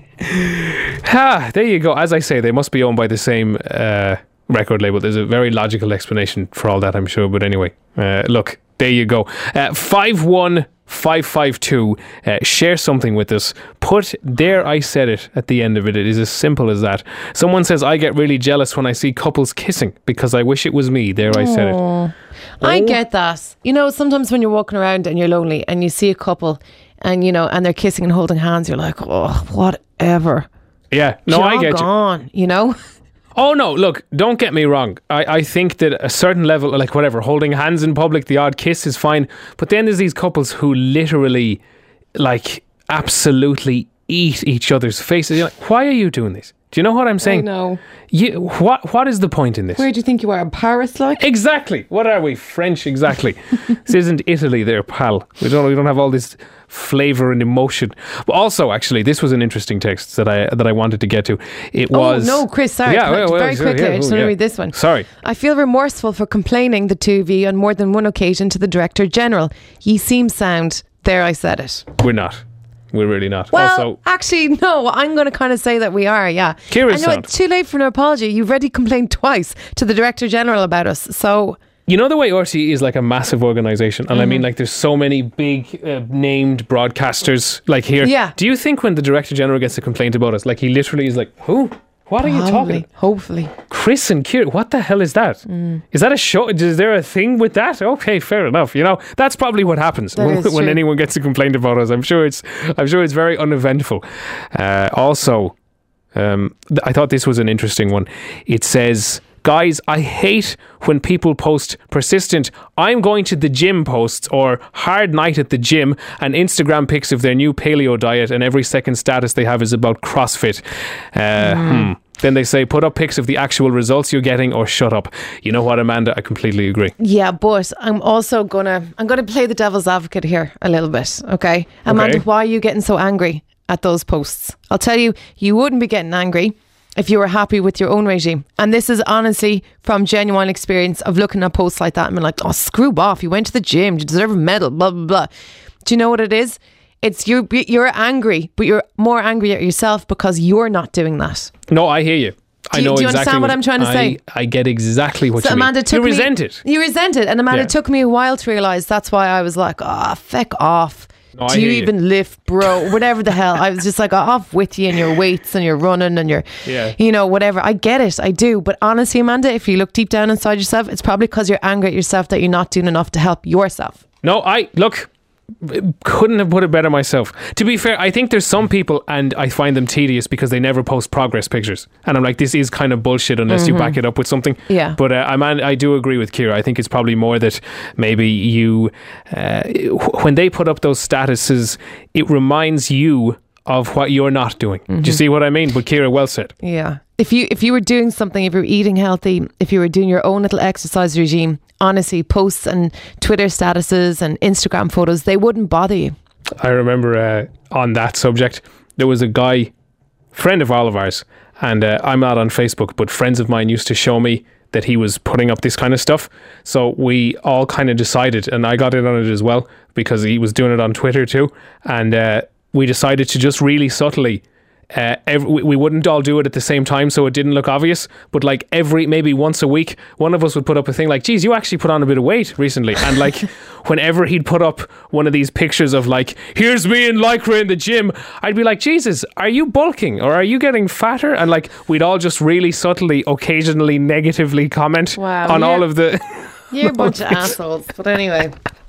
Ah, there you go. As I say, they must be owned by the same uh, record label. There's a very logical explanation for all that, I'm sure. But anyway, uh, look, there you go. Uh, five one five five two. Uh, share something with us. Put "There I Said It" at the end of it. It is as simple as that. Someone says, I get really jealous when I see couples kissing because I wish it was me. There I said it. Oh. I get that. You know, sometimes when you're walking around and you're lonely and you see a couple and, you know, and they're kissing and holding hands, you're like, oh, whatever. Yeah. No, I get you. Gone, you know? Oh, no, look, don't get me wrong. I, I think that a certain level, like whatever, holding hands in public, the odd kiss is fine. But then there's these couples who literally, like, absolutely eat each other's faces. You're like, why are you doing this? Do you know what I'm saying? I know. You, what, what is the point in this? Where do you think you are? In Paris, like? Exactly. What are we? French, exactly. This isn't Italy there, pal. We don't, we don't have all this flavour and emotion. But also, actually, this was an interesting text that I that I wanted to get to. It was... Oh, no, Chris, sorry. Yeah, well, well, very sorry, quickly, yeah, I just oh, want to yeah. read this one. Sorry. I feel remorseful for complaining, the two of you, on more than one occasion to the Director General. Ye seem sound. There, I said it. We're not. We're really not. Well, also, actually, no. I'm going to kind of say that we are, yeah. Ciara's I know sound. it's too late for an apology. You've already complained twice to the Director General about us, so... you know the way R T E is like a massive organisation, and mm-hmm. I mean, like, there's so many big uh, named broadcasters like here. Yeah. Do you think when the Director General gets a complaint about us, like, he literally is like, who? What are you Probably, talking? Hopefully. Chris and Ciara, what the hell is that? Mm. Is that a show? Is there a thing with that? Okay, fair enough. You know, that's probably what happens That when, is when true. anyone gets a complaint about us. I'm sure it's, I'm sure it's very uneventful. Uh, also, um, th- I thought this was an interesting one. It says, guys, I hate when people post persistent I'm going to the gym posts or hard night at the gym and Instagram pics of their new paleo diet, and every second status they have is about CrossFit. Uh, mm. hmm. Then they say put up pics of the actual results you're getting or shut up. You know what, Amanda? I completely agree. Yeah, but I'm also gonna I'm gonna play the devil's advocate here a little bit, okay? Amanda, Okay. why are you getting so angry at those posts? I'll tell you, you wouldn't be getting angry if you were happy with your own regime. And this is honestly from genuine experience of looking at posts like that and being like, oh, screw off, you went to the gym, you deserve a medal, blah, blah, blah. Do you know what it is? It's you're, you're angry, but you're more angry at yourself because you're not doing that. No, I hear you. I Do you- know do you exactly understand what I'm trying to I, say? I get exactly what So you Amanda mean. took you me, resent it. You resent it. And Amanda, Yeah. it took me a while to realise that's why I was like, oh, feck off. No, I Do you hear you. even lift, bro? Whatever the hell. I was just like, off with you and your weights and your running and your, Yeah. you know, whatever. I get it. I do. But honestly, Amanda, if you look deep down inside yourself, it's probably because you're angry at yourself that you're not doing enough to help yourself. No, I look. Couldn't have put it better myself. To be fair, I think there's some people, and I find them tedious because they never post progress pictures, and I'm like, this is kind of bullshit unless Mm-hmm. you back it up with something. Yeah. But uh, I'm, I do agree with Ciara. I think it's probably more that maybe you, uh, when they put up those statuses, it reminds you of what you're not doing. Mm-hmm. Do you see what I mean? But Ciara, well said. Yeah. If you if you were doing something, if you were eating healthy, if you were doing your own little exercise regime, honestly, posts and Twitter statuses and Instagram photos, they wouldn't bother you. I remember uh, on that subject, there was a guy, friend of all of ours, and uh, I'm not on Facebook, but friends of mine used to show me that he was putting up this kind of stuff. So we all kind of decided, and I got in on it as well, because he was doing it on Twitter too, and uh, we decided to just really subtly Uh, every, we- we wouldn't all do it at the same time, so it didn't look obvious, but like every maybe once a week one of us would put up a thing like, geez, you actually put on a bit of weight recently. And like whenever he'd put up one of these pictures of like, here's me in lycra in the gym, I'd be like, Jesus, are you bulking or are you getting fatter? And like we'd all just really subtly occasionally negatively comment Wow, on yeah. all of the You're a bunch of assholes. But anyway.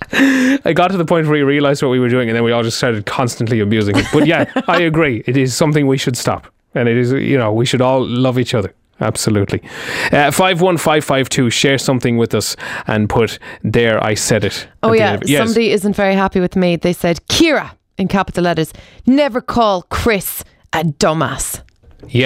I got to the point where we realised what we were doing, and then we all just started constantly abusing it. But yeah, I agree. It is something we should stop. And it is, you know, we should all love each other. Absolutely. Uh, five one five five two, share something with us and put there I said it. Oh at the yeah, end of it. Yes. somebody isn't very happy with me. They said, Ciara, in capital letters, never call Chris a dumbass. Yeah.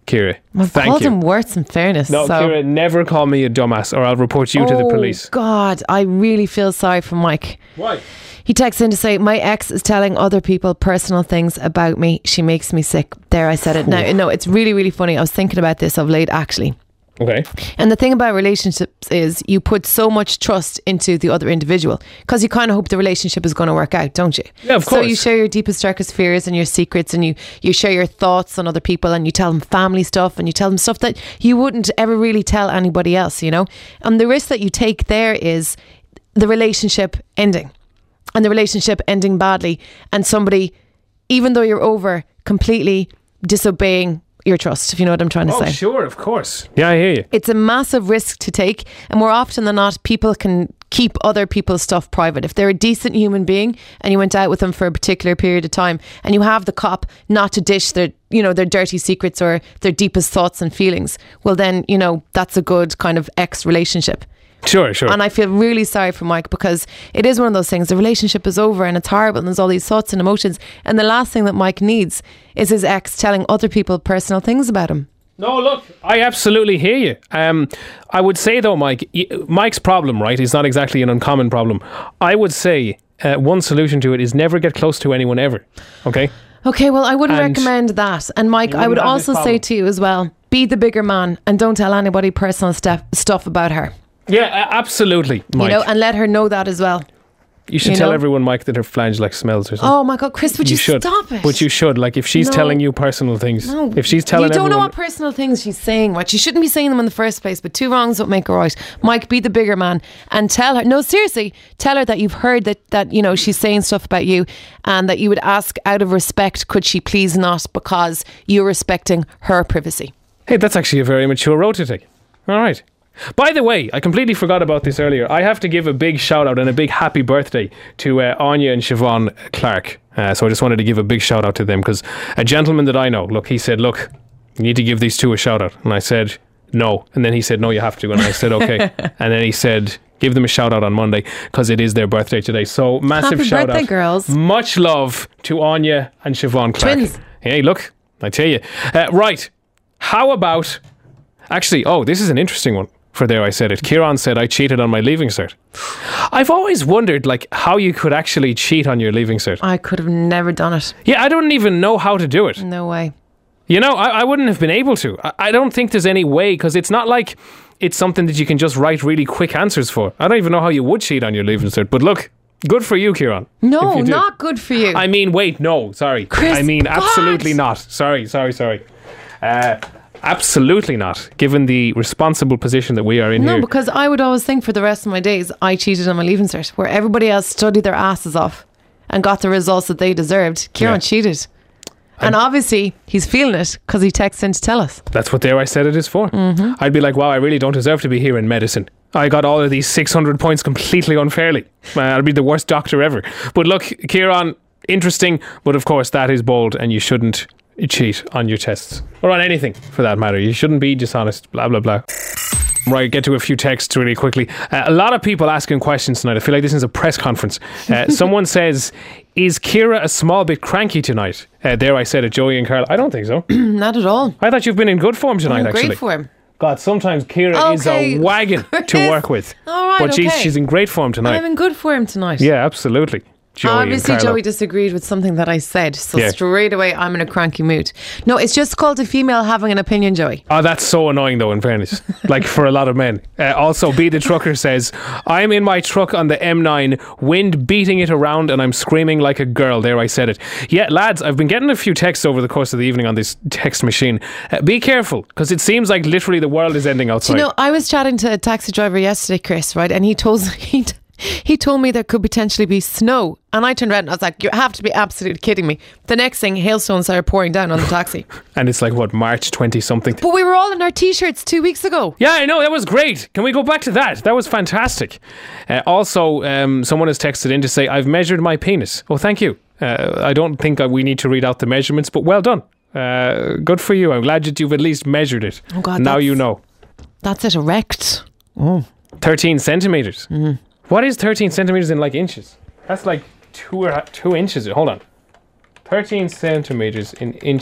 Kira. I've Thank called you. him worse in fairness. No, so. Kira, never call me a dumbass or I'll report you to the Oh, police. God, I really feel sorry for Mike. Why? He texts in to say, my ex is telling other people personal things about me. She makes me sick. There, I said it. Now, no, it's really, really funny. I was thinking about this of late, actually. Okay. And the thing about relationships is you put so much trust into the other individual because you kind of hope the relationship is going to work out, don't you? Yeah, of So course. you share your deepest, darkest fears and your secrets, and you, you share your thoughts on other people, and you tell them family stuff, and you tell them stuff that you wouldn't ever really tell anybody else, you know? And the risk that you take there is the relationship ending, and the relationship ending badly, and somebody, even though you're over, completely disobeying your trust, if you know what I'm trying to Oh, say. sure, of course. Yeah, I hear you. It's a massive risk to take, and more often than not, people can keep other people's stuff private. If they're a decent human being and you went out with them for a particular period of time, and you have the cop not to dish their, you know, their dirty secrets or their deepest thoughts and feelings, well then, you know, that's a good kind of ex relationship. Sure, sure. And I feel really sorry for Mike, because it is one of those things. The relationship is over and it's horrible and there's all these thoughts and emotions. And the last thing that Mike needs is his ex telling other people personal things about him. No, look, I absolutely hear you. Um, I would say though, Mike, y- Mike's problem, right, is not exactly an uncommon problem. I would say uh, one solution to it is never get close to anyone ever. Okay? Okay, well, I wouldn't And recommend that. And Mike, you I would wouldn't have this also say problem. to you as well, be the bigger man and don't tell anybody personal stuff stuff about her. Yeah, uh, absolutely, Mike. You know, and let her know that as well. You should you tell know? everyone, Mike, that her flange like smells or something. Oh my God, Chris, would you, should. stop it? But you should. Like, if she's No. telling you personal things, No. if she's telling you don't know everyone, what personal things she's saying, right? She shouldn't be saying them in the first place, but two wrongs don't make a right. Mike, be the bigger man and tell her, no, seriously, tell her that you've heard that, that you know, she's saying stuff about you, and that you would ask out of respect, could she please not, because you're respecting her privacy. hey, that's actually a very mature road to take. All right. By the way, I completely forgot about this earlier. I have to give a big shout out and a big happy birthday to uh, Anya and Siobhan Clark. Uh, so I just wanted to give a big shout out to them, because a gentleman that I know, look, he said, look, you need to give these two a shout out. And I said, no. And then he said, no, you have to. And I said, okay. And then he said, give them a shout out on Monday, because it is their birthday today. So massive Happy shout birthday, out. girls. Much love to Anya and Siobhan Clark. Twins. Hey, look, I tell you. Uh, right. How about... Actually, oh, this is an interesting one. For there I said it. Kieran said I cheated on my leaving cert. I've always wondered like how you could actually cheat on your leaving cert. I could have never done it. Yeah, I don't even know how to do it. No way. You know, I, I wouldn't have been able to. I, I don't think there's any way, because it's not like it's something that you can just write really quick answers for. I don't even know how you would cheat on your leaving cert. But look, good for you, Kieran. No, if you do. not good for you. I mean, wait, no, sorry. Chris, I mean, God. absolutely not. Sorry, sorry, sorry. Uh, absolutely not, given the responsible position that we are in No, here. because I would always think for the rest of my days, I cheated on my leaving cert, where everybody else studied their asses off and got the results that they deserved. Kieran Yeah. cheated. And obviously, he's feeling it because he texts in to tell us. That's what there I said it is for. Mm-hmm. I'd be like, wow, I really don't deserve to be here in medicine. I got all of these six hundred points completely unfairly. Uh, I'd be the worst doctor ever. But look, Kieran, interesting, but of course that is bold, and you shouldn't cheat on your tests. Or on anything, for that matter. You shouldn't be dishonest, blah, blah, blah. Right, get to a few texts really quickly. Uh, a lot of people asking questions tonight. I feel like this is a press conference. Uh, someone says, is Ciara a small bit cranky tonight? Uh, there I said it, Joey and Carl. I don't think so. Not at all. I thought you've been in good form tonight, I'm actually. great for him. God, sometimes Ciara is Okay. a wagon to Chris. work with. All right, but she's, okay. she's in great form tonight. I'm in good for him tonight. Yeah, absolutely. Joey Obviously, and Carlo. Joey disagreed with something that I said, so Yeah. straight away I'm in a cranky mood. No, it's just called a female having an opinion, Joey. Oh, that's so annoying though, in fairness. Like for a lot of men. Uh, also, B the Trucker says, I'm in my truck on the M nine, wind beating it around, and I'm screaming like a girl. There, I said it. Yeah, lads, I've been getting a few texts over the course of the evening on this text machine. Uh, be careful, because it seems like literally the world is ending outside. Do you know, I was chatting to a taxi driver yesterday, Chris, right? And he told he, he told me there could potentially be snow. And I turned around and I was like, you have to be absolutely kidding me. The next thing, hailstones started pouring down on the taxi. And it's like, what, March twenty something? But we were all in our t-shirts two weeks ago. Yeah, I know, that was great. Can we go back to that? That was fantastic. Uh, also, um, someone has texted in to say, I've measured my penis. Oh, thank you. Uh, I don't think uh, we need to read out the measurements, but well done. Uh, good for you. I'm glad that you've at least measured it. Oh God, now that's- you know. That's it, erect. thirteen centimetres. Mm. What is thirteen centimetres in like inches? That's like two or two inches. Hold on. thirteen centimetres in inches.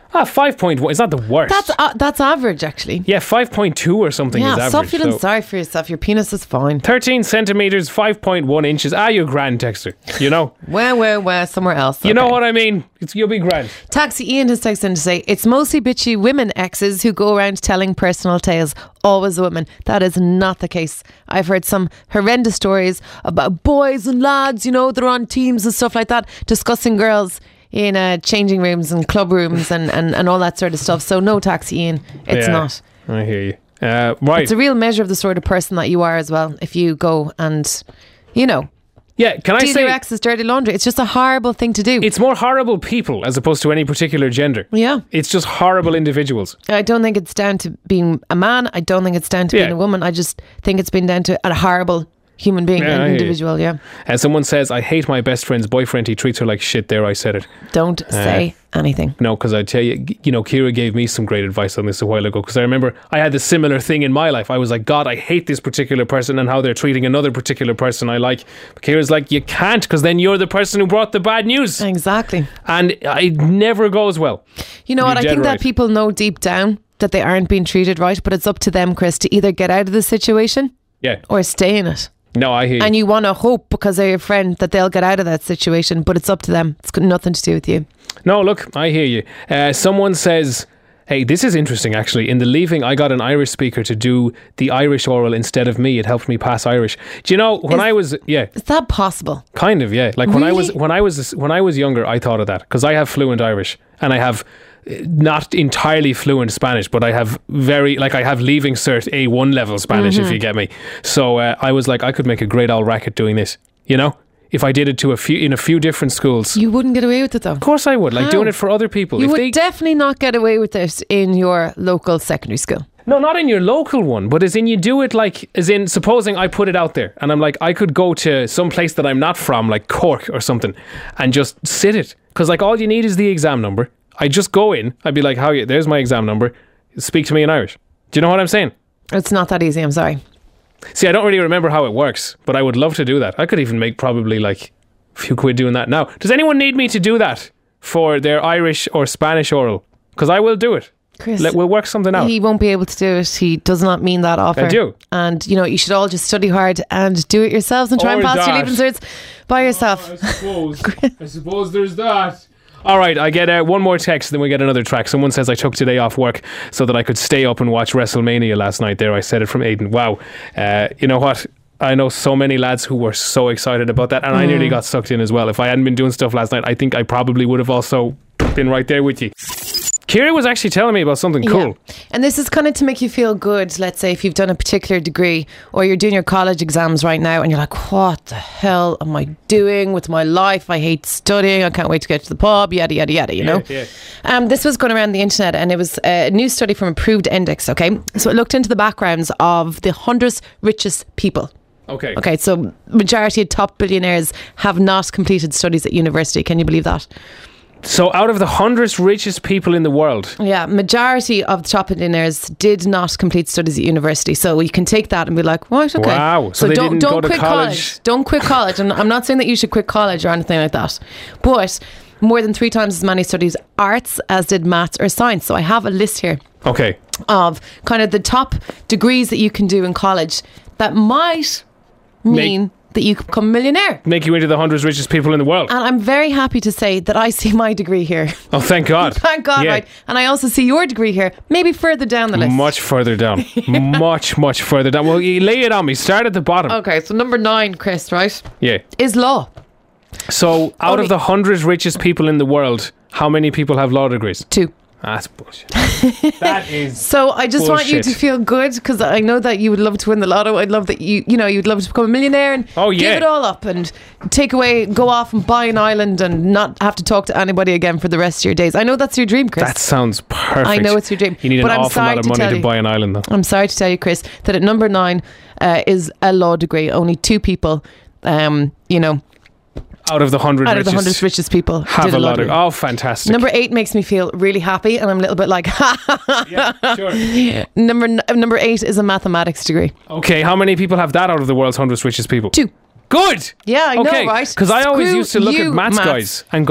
Ah, five point one. It's not the worst. That's uh, that's average, actually. yeah, five point two or something is Yeah, average. stop feeling so- sorry for yourself. Your penis is fine. thirteen centimetres, five point one inches. Ah, you're grand, Texter. You know? Where, where, where? Somewhere else. You know Okay. what I mean? It's, you'll be grand. Taxi Ian has texted in to say, it's mostly bitchy women exes who go around telling personal tales. Always a woman. That is not the case. I've heard some horrendous stories about boys and lads, you know, they're on teams and stuff like that, discussing girls in uh, changing rooms and club rooms and, and, and all that sort of stuff. So no, Taxi Ian, it's Yeah, not. I hear you. Uh, right. It's a real measure of the sort of person that you are as well. If you go and, you know, yeah, can I deal say... your ex's dirty laundry. It's just a horrible thing to do. It's more horrible people as opposed to any particular gender. Yeah. It's just horrible individuals. I don't think it's down to being a man. I don't think it's down to Yeah. being a woman. I just think it's been down to a horrible human being, Yeah, I an hear you. individual. Yeah. And someone says, I hate my best friend's boyfriend. He treats her like shit. There, I said it. Don't say anything. No, because I tell you, you know, Kira gave me some great advice on this a while ago. Because I remember I had this similar thing in my life. I was like, God, I hate this particular person and how they're treating another particular person I like. But Kira's like, you can't, because then you're the person who brought the bad news. Exactly. And it never goes well. You know You're what? I dead think right. that people know deep down that they aren't being treated right, but it's up to them, Chris, to either get out of the situation Yeah. or stay in it. No, I hear you. And you want to hope because they're your friend that they'll get out of that situation, but it's up to them. It's got nothing to do with you. No, look, I hear you. Uh, someone says, hey, this is interesting actually. In the leaving, I got an Irish speaker to do the Irish oral instead of me. It helped me pass Irish. Do you know, when Is- I was, yeah, Is that possible? kind of, yeah. Like when I was, Really? when I was, when I was younger, I thought of that because I have fluent Irish and I have uh, not entirely fluent Spanish, but I have very, like I have leaving cert A one level Spanish, Mm-hmm. if you get me. So uh, I was like, I could make a great old racket doing this, you know? If I did it to a few in a few different schools, You wouldn't get away with it though. of course I would. Like How? doing it for other people. You if would they, definitely not get away with it in your local secondary school. No, not in your local one, but as in you do it like, as in supposing I put it out there and I'm like, I could go to some place that I'm not from, like Cork or something, and just sit it. Because like all you need is the exam number. I just go in, I'd be like, how you, there's my exam number. Speak to me in Irish. Do you know what I'm saying? It's not that easy, I'm sorry. See, I don't really remember how it works, but I would love to do that. I could even make probably like a few quid doing that now. Does anyone need me to do that for their Irish or Spanish oral? Because I will do it. Chris, Let, we'll work something out. he won't be able to do it. He does not mean that offer. I do. And, you know, you should all just study hard and do it yourselves and try and Or pass your that. leaving certs by yourself. I suppose. I suppose there's that. All right, I get uh, one more text, then we get another track. Someone says I took today off work so that I could stay up and watch WrestleMania last night. There, I said it from Aidan. Wow. Uh, you know what? I know so many lads who were so excited about that, and I nearly got sucked in as well. If I hadn't been doing stuff last night, I think I probably would have also been right there with you. Kira was actually telling me about something cool. Yeah. And this is kind of to make you feel good. Let's say if you've done a particular degree or you're doing your college exams right now and you're like, what the hell am I doing with my life? I hate studying. I can't wait to get to the pub, yada, yada, yada, you know? yeah. Um, this was going around the internet and it was a new study from Approved Index, okay? So it looked into the backgrounds of the one hundred richest people. Okay. Okay, so majority of top billionaires have not completed studies at university. Can you believe that? So out of the hundred richest people in the world, Yeah, majority of the top billionaires did not complete studies at university. So you can take that and be like, right, okay. Wow, so they don't didn't don't go to quit college. Don't quit college. And I'm not saying that you should quit college or anything like that. But more than three times as many studied arts as did maths or science. So I have a list here okay. of kind of the top degrees that you can do in college that might mean that you could become a millionaire. Make you into the hundred richest people in the world. And I'm very happy to say that I see my degree here. Oh, thank God. Thank God, Yeah. right? And I also see your degree here, maybe further down the list. Much further down. Much, much further down. Well, you lay it on me. Start at the bottom. Okay, so number nine, Chris, right, Yeah. is law. So, out Only- of the hundred richest people in the world, how many people have law degrees? Two. That's bullshit. That is. So I just want you to Bullshit. feel good because I know that you would love to win the lotto. I'd love that you, you know, you'd love to become a millionaire and Oh, yeah. give it all up and take away, go off and buy an island and not have to talk to anybody again for the rest of your days. I know that's your dream, Chris. That sounds perfect. I know it's your dream, You need but an I'm awful sorry lot of to money tell to you. buy an island, though. I'm sorry to tell you, Chris, that at number nine uh, is a law degree. Only two people, um, you know, Out of the hundred out of richest, the hundred richest people have did a a law lot of. degree. Oh, fantastic. Number eight makes me feel really happy, and I'm a little bit like, yeah, sure. number n- number eight is a mathematics degree. Okay, how many people have that out of the world's hundred richest people? Two. Good. Yeah, I know, okay. right? Because I always Screw used to look you, at maths, maths. guys and go,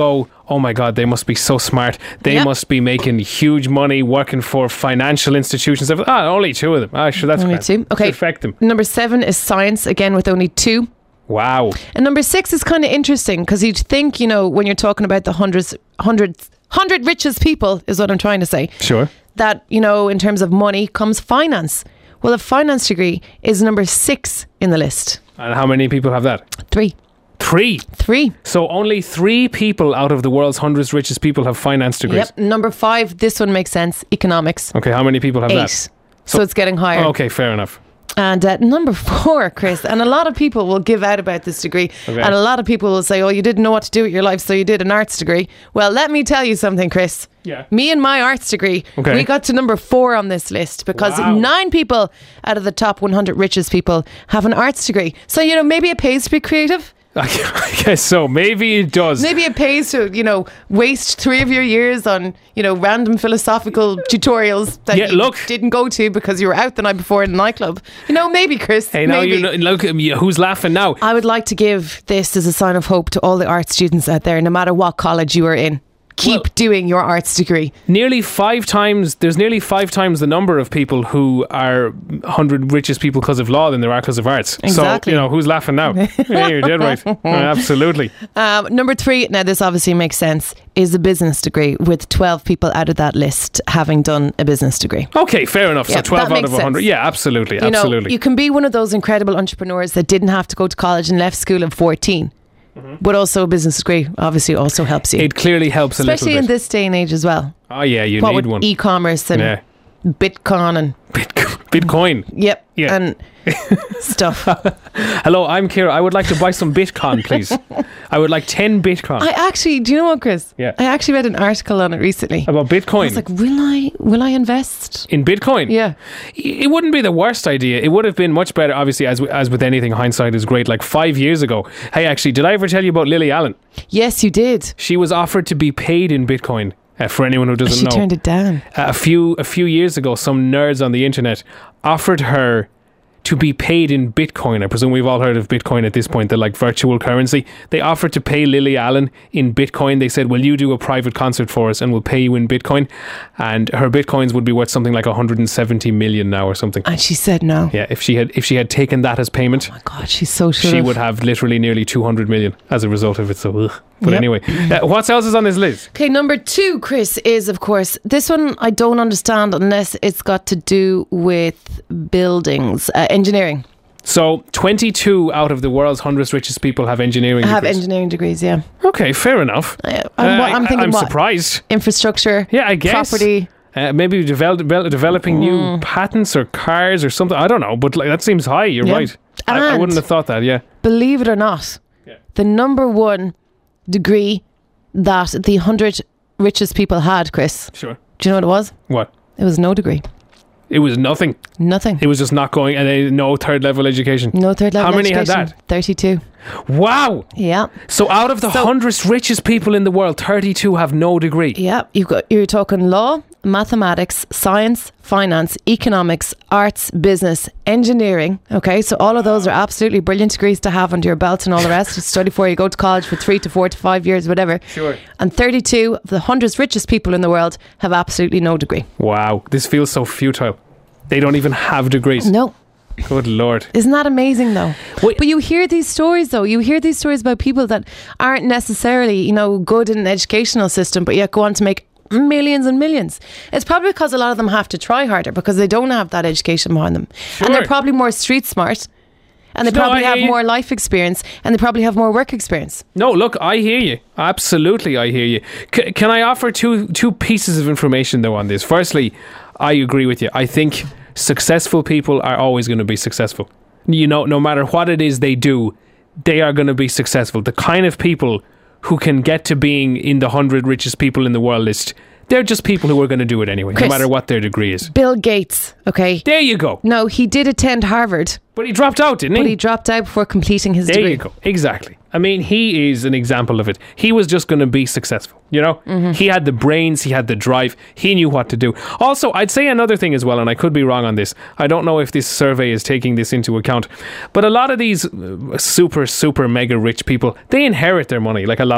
oh my God, they must be so smart. They Yep. must be making huge money working for financial institutions. Ah, only two of them. Ah, sure, that's Only grand. two. Okay. Should affect them. Number seven is science, again with only two. Wow. And number six is kind of interesting because you'd think, you know, when you're talking about the hundreds, hundreds, hundred richest people, is what I'm trying to say. Sure. That, you know, in terms of money comes finance. Well, a finance degree is number six in the list. And how many people have that? Three. Three. Three. So only three people out of the world's hundreds richest people have finance degrees. Yep. Number five, this one makes sense. Economics. Okay, how many people have Eight. that? So, So- it's getting higher. Okay, fair enough. And uh, number four, Chris, and a lot of people will give out about this degree. Okay. And a lot of people will say, oh, you didn't know what to do with your life, so you did an arts degree. Well, let me tell you something, Chris. Yeah. Me and my arts degree, Okay. we got to number four on this list because Wow. nine people out of the top one hundred richest people have an arts degree. So, you know, maybe it pays to be creative. I guess so. Maybe it does. Maybe it pays to, you know, waste three of your years on, you know, random philosophical tutorials that Yeah, you look. didn't go to because you were out the night before in the nightclub. You know, maybe, Chris. Hey, now maybe. you know, look at me. Who's laughing now? I would like to give this as a sign of hope to all the art students out there, no matter what college you are in. Keep Well- doing your arts degree. Nearly five times, there's nearly five times the number of people who are one hundred richest people because of law than there are because of arts. Exactly. So, you know, who's laughing now? Yeah, you're dead right. Oh, absolutely. Um, number three, now this obviously makes sense, is a business degree, with twelve people out of that list having done a business degree. Okay, fair enough. Yeah, so twelve that out makes of one hundred. sense. Yeah, absolutely. You know, absolutely. you can be one of those incredible entrepreneurs that didn't have to go to college and left school at fourteen. But also a business degree obviously also helps you. it clearly helps a Especially little in bit. this day and age as well. Oh, yeah, you what need with one. e-commerce and Yeah. Bitcoin and Bitcoin. yep Yeah. and stuff. Hello, I'm Kira. I would like to buy some Bitcoin, please. I would like ten Bitcoin. I actually, do you know what, Chris? Yeah. I actually read an article on it recently. About Bitcoin. I was like, will I, will I invest? in Bitcoin? Yeah. It wouldn't be the worst idea. It would have been much better, obviously, as as with anything, hindsight is great. Like five years ago. Hey, actually, did I ever tell you about Lily Allen? Yes, you did. She was offered to be paid in Bitcoin. Uh, for anyone who doesn't She know, turned it down. Uh, a few a few years ago, some nerds on the internet offered her to be paid in Bitcoin. I presume we've all heard of Bitcoin at this point, the like virtual currency. They offered to pay Lily Allen in Bitcoin. They said, will you do a private concert for us and we'll pay you in Bitcoin? And her Bitcoins would be worth something like one hundred seventy million now or something. And she said no. Yeah, if she had if she had taken that as payment, Oh my God, she's so sure. she would have literally nearly two hundred million as a result of it. So, ugh. But Yep. anyway, uh, what else is on this list? Okay, number two, Chris, is of course, this one I don't understand unless it's got to do with buildings, uh, engineering. So, twenty-two out of the world's hundred richest people have engineering I have degrees. engineering degrees, yeah. Okay, fair enough. I, I'm, Uh, what, I'm I- thinking I'm what? surprised. Infrastructure, Yeah, I guess. property. Uh, maybe develop, develop, developing new Mm. patents or cars or something. I don't know, but like, that seems high. You're Yeah. right. I, I And- wouldn't have thought that, yeah. Believe it or not, Yeah. the number one degree that the one hundred richest people had, Chris, Sure. do you know what it was? What? It was no degree. It was nothing. Nothing. It was just not going, and then no third level education. No third level How many had education. that? thirty-two. Wow. Yeah. So out of the So- hundredth richest people in the world, thirty-two have no degree. Yeah. You've got, you're talking law, mathematics, science, finance, economics, arts, business, engineering. Okay. So all of those are absolutely brilliant degrees to have under your belt and all the rest. To study before you go to college for three to four to five years, whatever. Sure. And thirty-two of the hundredth richest people in the world have absolutely no degree. Wow. This feels so futile. They don't even have degrees. No. Good Lord. Isn't that amazing though? Wait. But you hear these stories though. You hear these stories about people that aren't necessarily, you know, good in an educational system, but yet go on to make millions and millions. It's probably because a lot of them have to try harder because they don't have that education behind them. Sure. And they're probably more street smart. And they No, probably I have hear you. more life experience and they probably have more work experience. No, look, I hear you. Absolutely, I hear you. C- can I offer two two pieces of information though on this? Firstly, I agree with you. I think successful people are always going to be successful. You know, no matter what it is they do, they are going to be successful. The kind of people who can get to being in the hundred richest people in the world list, they're just people who are going to do it anyway, Chris. no matter what their degree is. Bill Gates, okay? There you go. No, he did attend Harvard, But he dropped out, didn't he? but he dropped out before completing his There degree. you go. Exactly. I mean, he is an example of it. He was just going to be successful, you know? Mm-hmm. He had the brains, he had the drive, he knew what to do. Also, I'd say another thing as well, and I could be wrong on this. I don't know if this survey is taking this into account, but a lot of these uh, super, super mega rich people, they inherit their money, like a lot of them.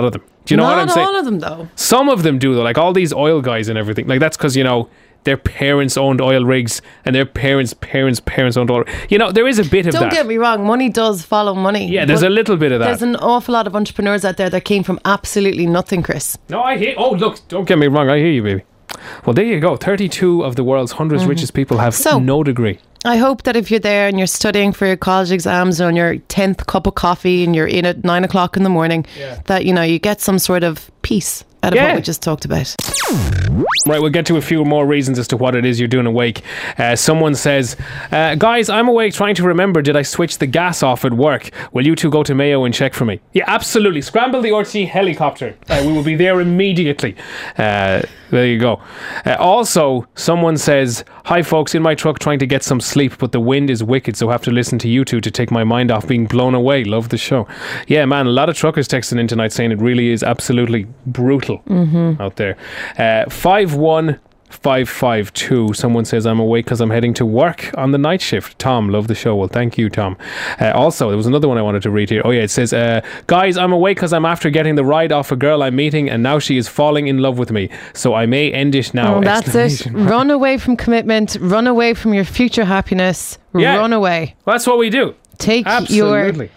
Do you know Not what I'm saying? all of them, though. Some of them do, though. Like all these oil guys and everything. Like that's because, you know, their parents owned oil rigs and their parents, parents, parents owned oil. You know, there is a bit of Don't that. get me wrong, money does follow money. Yeah, there's but a little bit of that. There's an awful lot of entrepreneurs out there that came from absolutely nothing, Chris. No, I hear. Oh, look, don't get me wrong. I hear you, baby. Well, there you go. thirty-two of the world's one hundred richest people have So- no degree. I hope that if you're there and you're studying for your college exams or on your tenth cup of coffee and you're in at nine o'clock in the morning, Yeah. that, you know, you get some sort of peace out of Yeah. what we just talked about. Right, we'll get to a few more reasons as to what it is you're doing awake. Uh, someone says, uh, guys, I'm awake trying to remember, did I switch the gas off at work? Will you two go to Mayo and check for me? Yeah, absolutely. Scramble the R T helicopter. Uh, we will be there immediately. Uh, there you go. Uh, also, someone says, hi folks, in my truck trying to get some sleep, but the wind is wicked, so have to listen to you two to take my mind off being blown away. Love the show. Yeah, man, a lot of truckers texting in tonight saying it really is absolutely brutal Mm-hmm. out there. Uh, five one five five two. Someone says I'm awake because I'm heading to work on the night shift. Tom, love the show. Well, thank you, Tom. Uh, also, there was another one I wanted to read here. Oh yeah, it says, uh, guys, I'm awake because I'm after getting the ride off a girl I'm meeting, and now she is falling in love with me. So I may end it now. Oh, that's it. Exclamation mark. Run away from commitment. Run away from your future happiness. Yeah. Run away. Well, that's what we do. Take your Absolutely.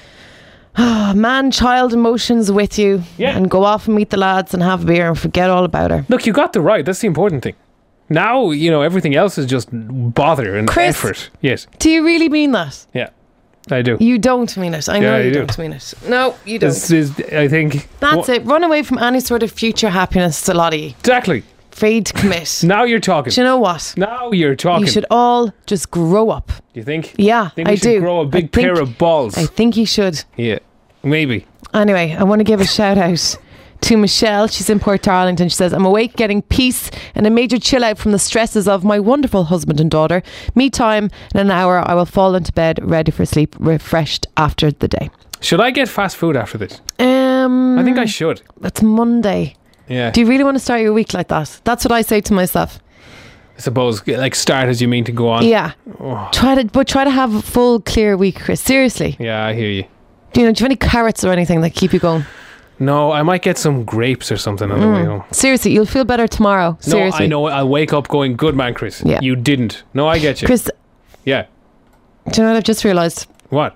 man-child emotions with you Yeah. and go off and meet the lads and have a beer and forget all about her. Look, you got the right. That's the important thing. Now, you know, everything else is just bother and Chris. effort. Yes. Do you really mean that? Yeah, I do. You don't mean it. I know Yeah, you I do. don't mean it. No, you don't. This is, I think... That's Wha- it. Run away from any sort of future happiness. It's a lot of you. Exactly. Afraid to commit. Now you're talking. Do you know what? Now you're talking. You should all just grow up. Do you think? Yeah, think I we should do. grow a I big think- pair of balls. I think you should. yeah, maybe. Anyway, I want to give a shout out to Michelle. She's in Port Darlington. She says, I'm awake getting peace and a major chill out from the stresses of my wonderful husband and daughter. Me time in an hour. I will fall into bed ready for sleep, refreshed after the day. Should I get fast food after this? Um, I think I should. It's Monday. Yeah. Do you really want to start your week like that? That's what I say to myself. I suppose, like, start as you mean to go on. Yeah. Oh. Try to, but try to have a full, clear week, Chris. Seriously. Yeah, I hear you. Do you know, do you have any carrots or anything that keep you going? No, I might get some grapes or something on the way home. Seriously, you'll feel better tomorrow. Seriously. No, I know. I'll wake up going, good man, Chris. Yeah. You didn't. No, I get you. Chris, Yeah. do you know what I've just realised? What?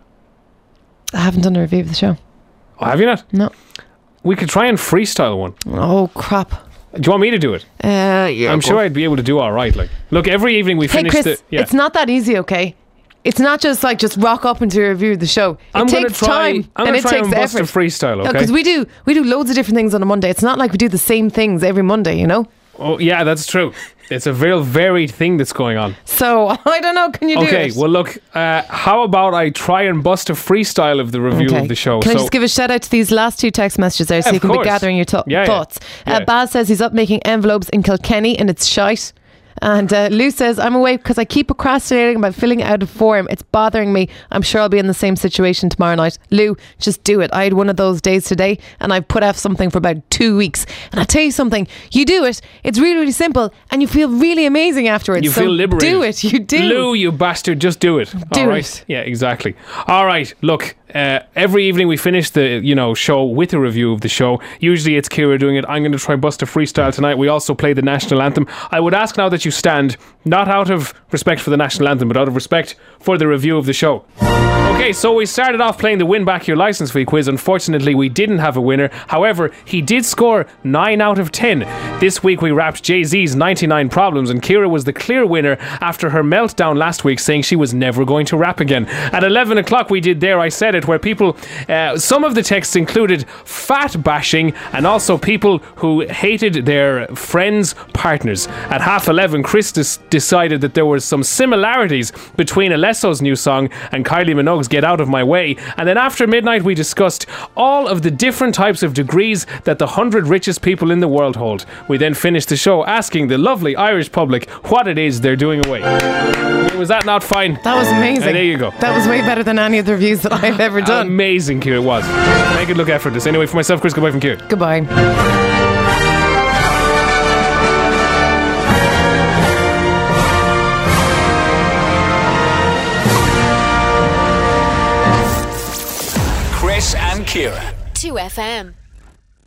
I haven't done a review of the show. Oh, have you not? No. We could try and freestyle one. Oh, crap. Do you want me to do it? Uh, yeah. I'm sure I'd be able to do all right. Like, look, every evening we Hey, finish Chris, the. Yeah. it's not that easy, okay? It's not just like just rock up and do a review of the show. It I'm gonna takes try, time I'm and gonna it try takes and bust effort. a freestyle, okay? Because we do we do loads of different things on a Monday. It's not like we do the same things every Monday, you know. Oh, yeah, that's true. It's a real varied thing that's going on. So I don't know. Can you do Okay, it? well, look, uh, how about I try and bust a freestyle of the review Okay. of the show? Can I so, just give a shout out to these last two text messages there so Yeah, you of can course. be gathering your to- Yeah, yeah. thoughts. Yeah. Uh, Baz says he's up making envelopes in Kilkenny and it's shite. And uh, Lou says, I'm awake because I keep procrastinating about filling out a form. It's bothering me. I'm sure I'll be in the same situation tomorrow night. Lou, just do it. I had one of those days today and I put off something for about two weeks. And I'll tell you something, you do it, it's really, really simple and you feel really amazing afterwards. you so feel liberated. do it, you do. Lou, you bastard, just do it. Do all right? it. Yeah, exactly. All right, look, uh, every evening we finish the you know show with a review of the show. Usually it's Ciara doing it. I'm going to try and bust a freestyle tonight. We also play the national anthem. I would ask now that you stand, not out of respect for the national anthem, but out of respect for the review of the show. Okay, so we started off playing the Win Back Your License Fee quiz. Unfortunately, we didn't have a winner. However, he did score nine out of ten. This week we wrapped Jay-Z's ninety-nine Problems, and Ciara was the clear winner after her meltdown last week saying she was never going to rap again. At eleven o'clock we did There I Said It, where people, uh, some of the texts included fat bashing and also people who hated their friends' partners. At half eleven, Chris des- decided that there were some similarities between Alesso's new song and Kylie Minogue's Get Out of My Way. And then after midnight we discussed all of the different types of degrees that the one hundred richest people in the world hold. We then finished the show asking the lovely Irish public what it is they're doing away. Was that not fine? That was amazing. Uh, there you go. That was way better than any of the reviews that I've ever done. Amazing, Ciara, it was. Make it look effortless. Anyway, for myself, Chris, goodbye from Ciara. Goodbye. Chris and Ciara. two F M.